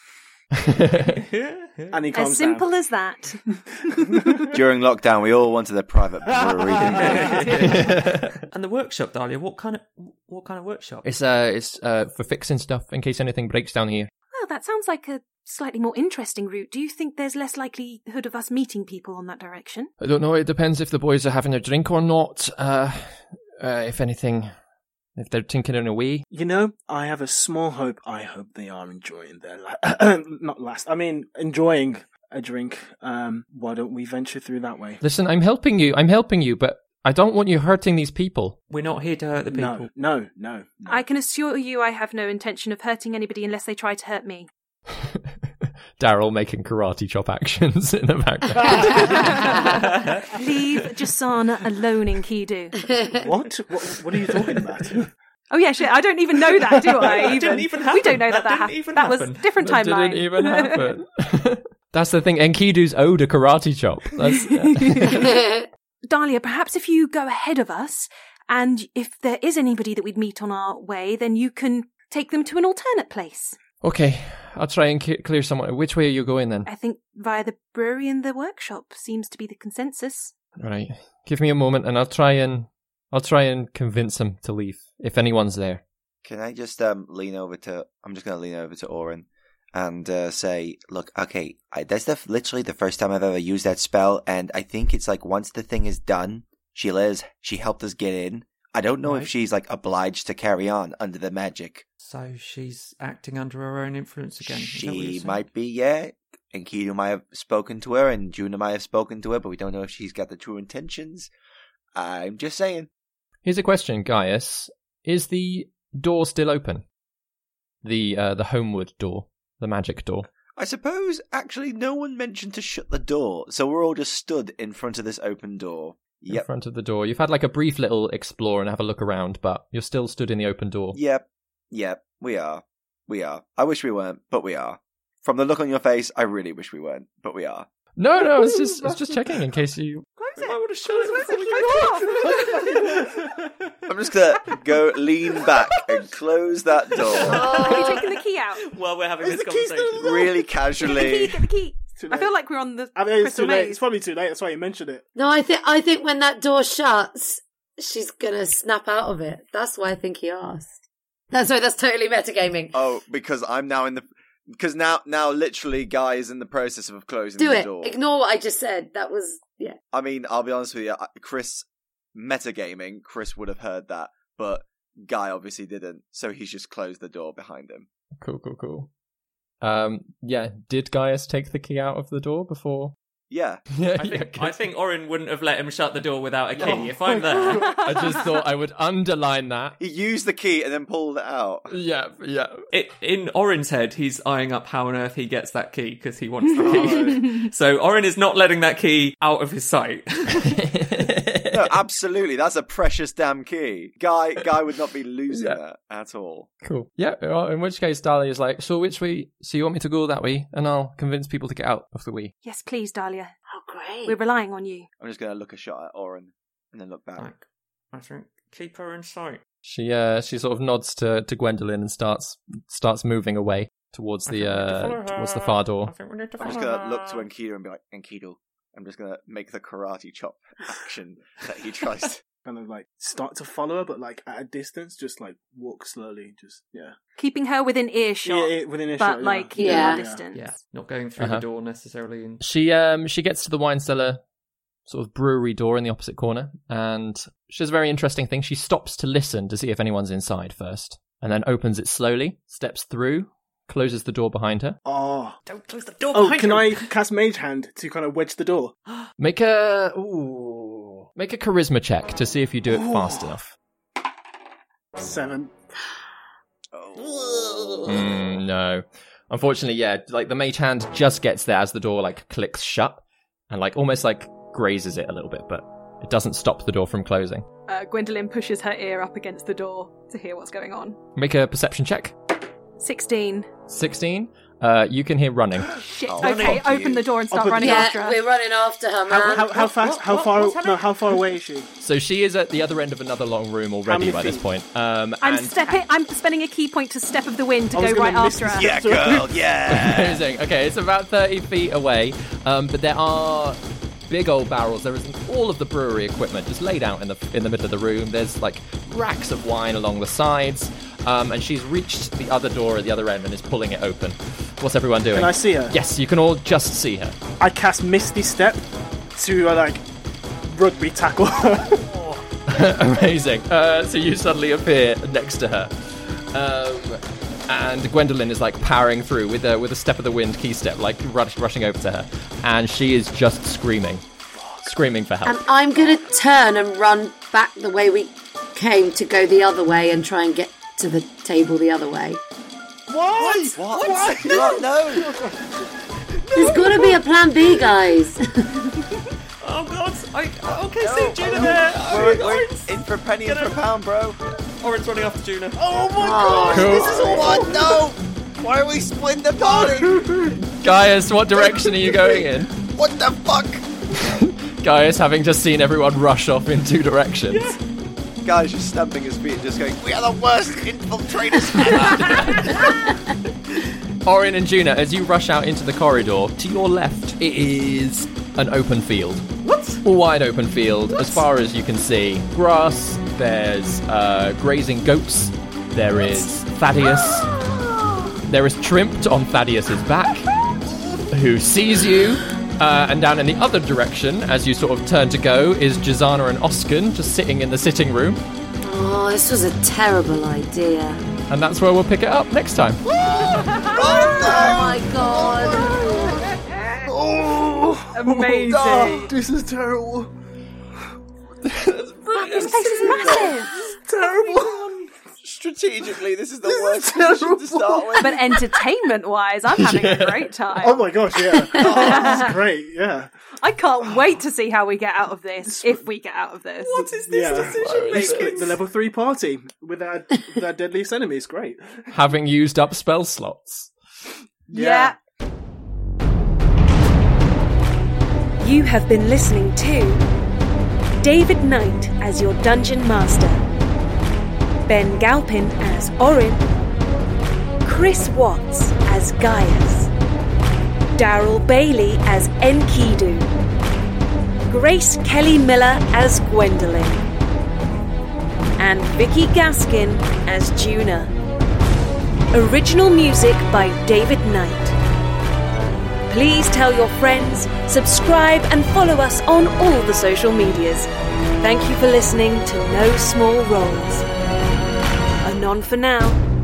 And he calms as simple down. as that. During lockdown, we all wanted a private brewery, didn't we? And the workshop, Dahlia, what kind What kind of workshop? It's for fixing stuff in case anything breaks down here. Well, that sounds like a slightly more interesting route. Do you think there's less likelihood of us meeting people on that direction? I don't know. It depends if the boys are having a drink or not. If anything, if they're tinkering away. You know, I have a small hope. I hope they are enjoying their enjoying a drink. Why don't we venture through that way? Listen, I'm helping you, but I don't want you hurting these people. We're not here to hurt the people. No. I can assure you I have no intention of hurting anybody unless they try to hurt me. Daryl making karate chop actions in the background. Leave Jasana alone, Enkidu. What are you talking about? Oh yeah, shit, I don't even know that, do I? Didn't even happen. We don't know that happened. That was a different timeline. Didn't even happen. That's the thing, Enkidu's owed a karate chop. Dahlia, perhaps if you go ahead of us, and if there is anybody that we'd meet on our way, then you can take them to an alternate place. Okay, I'll try and clear someone. Which way are you going then? I think via the brewery and the workshop seems to be the consensus. Right. Give me a moment and I'll try and convince them to leave, if anyone's there. Can I just lean over to Oren and say, look, okay, that's literally the first time I've ever used that spell, and I think it's like once the thing is done, she helped us get in. I don't know if she's like obliged to carry on under the magic. So she's acting under her own influence again. She might be, yeah. And Enkidu might have spoken to her, and Juna might have spoken to her, but we don't know if she's got the true intentions. I'm just saying. Here's a question, Gaius. Is the door still open? The homeward door, the magic door. I suppose, actually, no one mentioned to shut the door, so we're all just stood in front of this open door. In front of the door. You've had like a brief little explore and have a look around, but you're still stood in the open door. Yep, we are. I wish we weren't, but we are. From the look on your face, I really wish we weren't, but we are. No, it's just checking in case you... I'm just gonna go lean back and close that door. Have you taken the key out? While we're having this conversation. Really casually. Get the key. I feel like we're on the it's too late. It's probably too late. That's why you mentioned it. No, I think when that door shuts, she's gonna snap out of it. That's why I think he asked. That's totally metagaming. Oh, because I'm now in the... Because now literally Guy is in the process of closing the door. Ignore what I just said. That was, yeah. I mean, I'll be honest with you, Chris, metagaming, Chris would have heard that, but Guy obviously didn't, so he's just closed the door behind him. Cool. Yeah, did Gaius take the key out of the door before? Yeah. I think Oren wouldn't have let him shut the door without a key. If I'm there. I just thought I would underline that. He used the key and then pulled it out. Yeah. In Oren's head, he's eyeing up how on earth he gets that key because he wants the key. So Oren is not letting that key out of his sight. No, absolutely. That's a precious damn key. Guy would not be losing that at all. Cool. Yeah, in which case Dahlia is like, so which way? So you want me to go that way? And I'll convince people to get out of the way. Yes, please, Dahlia. Oh, great. We're relying on you. I'm just going to look a shot at Oren and then look back. I think keep her in sight. She sort of nods to Gwendolyn and starts moving away towards the far door. I'm just going to look to Enkidu and be like, Enkidu, I'm just going to make the karate chop action that he tries to. Kind of like start to follow her, but like at a distance, just like walk slowly, keeping her within earshot. Yeah, within earshot, but like keeping her distance. Yeah, not going through the door necessarily. And... She gets to the wine cellar, sort of brewery door in the opposite corner, and she does a very interesting thing. She stops to listen to see if anyone's inside first, and then opens it slowly, steps through, closes the door behind her. Oh, don't close the door behind can her. I cast Mage Hand to kind of wedge the door? Make a charisma check to see if you do it fast enough. 7. No. Unfortunately, yeah, like the mage hand just gets there as the door like clicks shut and like almost like grazes it a little bit, but it doesn't stop the door from closing. Gwendolyn pushes her ear up against the door to hear what's going on. Make a perception check. 16. 16? You can hear running. Shit. Okay, open the door and start running after her. We're running after her, man. How fast? How far away is she? So she is at the other end of another long room already by this point. I'm spending a key point to Step of the Wind to go right after her. Yeah, girl, yeah. Amazing. Okay, it's about 30 feet away, but there are big old barrels. There is all of the brewery equipment just laid out in the middle of the room. There's like racks of wine along the sides. And she's reached the other door at the other end and is pulling it open. What's everyone doing? Can I see her? Yes, you can all just see her. I cast Misty Step to, rugby tackle her. Amazing. So you suddenly appear next to her. And Gwendolyn is, powering through with a step of the wind key step, rushing over to her. And she is just screaming for help. And I'm going to turn and run back the way we came to go the other way and try and get to the table the other way. What? No. There's got to be a plan B, guys. Oh God! See Juna there. We're in for a penny and for a pound, bro. Orin's running after Juna. Oh my God! Cool. This is all what? No! Why are we splitting the party? Gaius, what direction are you going in? What the fuck? Gaius, having just seen everyone rush off in two directions. Yeah. Guy's just stamping his feet and just going, we are the worst infiltrators ever! Orin and Juna, as you rush out into the corridor, to your left, it is an open field. What? A wide open field, as far as you can see. Grass, there's grazing goats, there is Thaddeus, there is Trimpt on Thaddeus's back, who sees you. And down in the other direction, as you sort of turn to go, is Jazana and Oscan just sitting in the sitting room. Oh, this was a terrible idea. And that's where we'll pick it up next time. Oh my God. Oh, amazing. Oh, this is terrible. This place is massive. Terrible. Strategically, this is the worst position to start with. But entertainment-wise, I'm having a great time. Oh my gosh, yeah. This is great, yeah. I can't wait to see how we get out of this, if we get out of this. What is this decision making? The level 3 party with our deadliest enemies, great. Having used up spell slots. Yeah. You have been listening to David Knight as your Dungeon Master, Ben Galpin as Orin, Chris Watts as Gaius, Daryl Bailey as Enkidu, Grace Kelly Miller as Gwendolyn, and Vicky Gaskin as Juna. Original music by David Knight. Please tell your friends, subscribe and follow us on all the social medias. Thank you for listening to No Small Roles. Anon for now.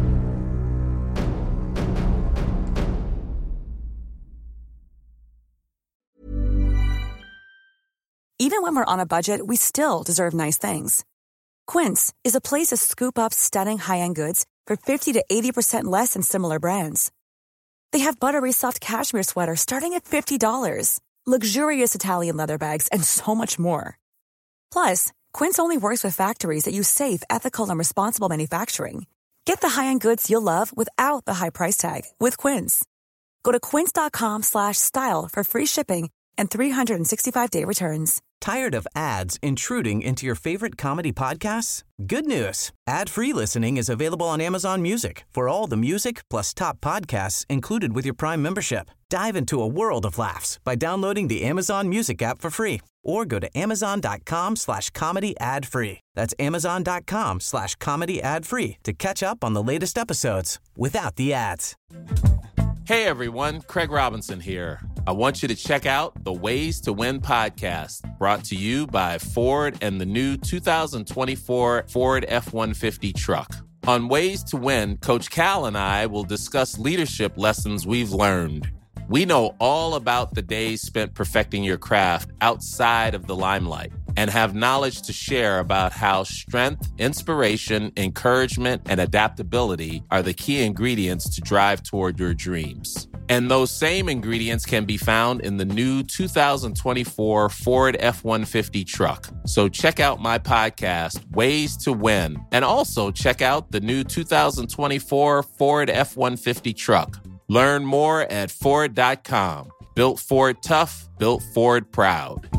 Even when we're on a budget, we still deserve nice things. Quince is a place to scoop up stunning high-end goods for 50 to 80% less than similar brands. They have buttery soft cashmere sweaters starting at $50, luxurious Italian leather bags, and so much more. Plus, Quince only works with factories that use safe, ethical, and responsible manufacturing. Get the high-end goods you'll love without the high price tag with Quince. Go to quince.com/style for free shipping and 365-day returns. Tired of ads intruding into your favorite comedy podcasts? Good news. Ad-free listening is available on Amazon Music for all the music plus top podcasts included with your Prime membership. Dive into a world of laughs by downloading the Amazon Music app for free or go to amazon.com/comedy ad-free. That's amazon.com/comedy ad-free to catch up on the latest episodes without the ads. Hey everyone, Craig Robinson here. I want you to check out the Ways to Win podcast, brought to you by Ford and the new 2024 Ford F-150 truck. On Ways to Win, Coach Cal and I will discuss leadership lessons we've learned. We know all about the days spent perfecting your craft outside of the limelight and have knowledge to share about how strength, inspiration, encouragement, and adaptability are the key ingredients to drive toward your dreams. And those same ingredients can be found in the new 2024 Ford F-150 truck. So check out my podcast, Ways to Win, and also check out the new 2024 Ford F-150 truck. Learn more at Ford.com. Built Ford tough, built Ford proud.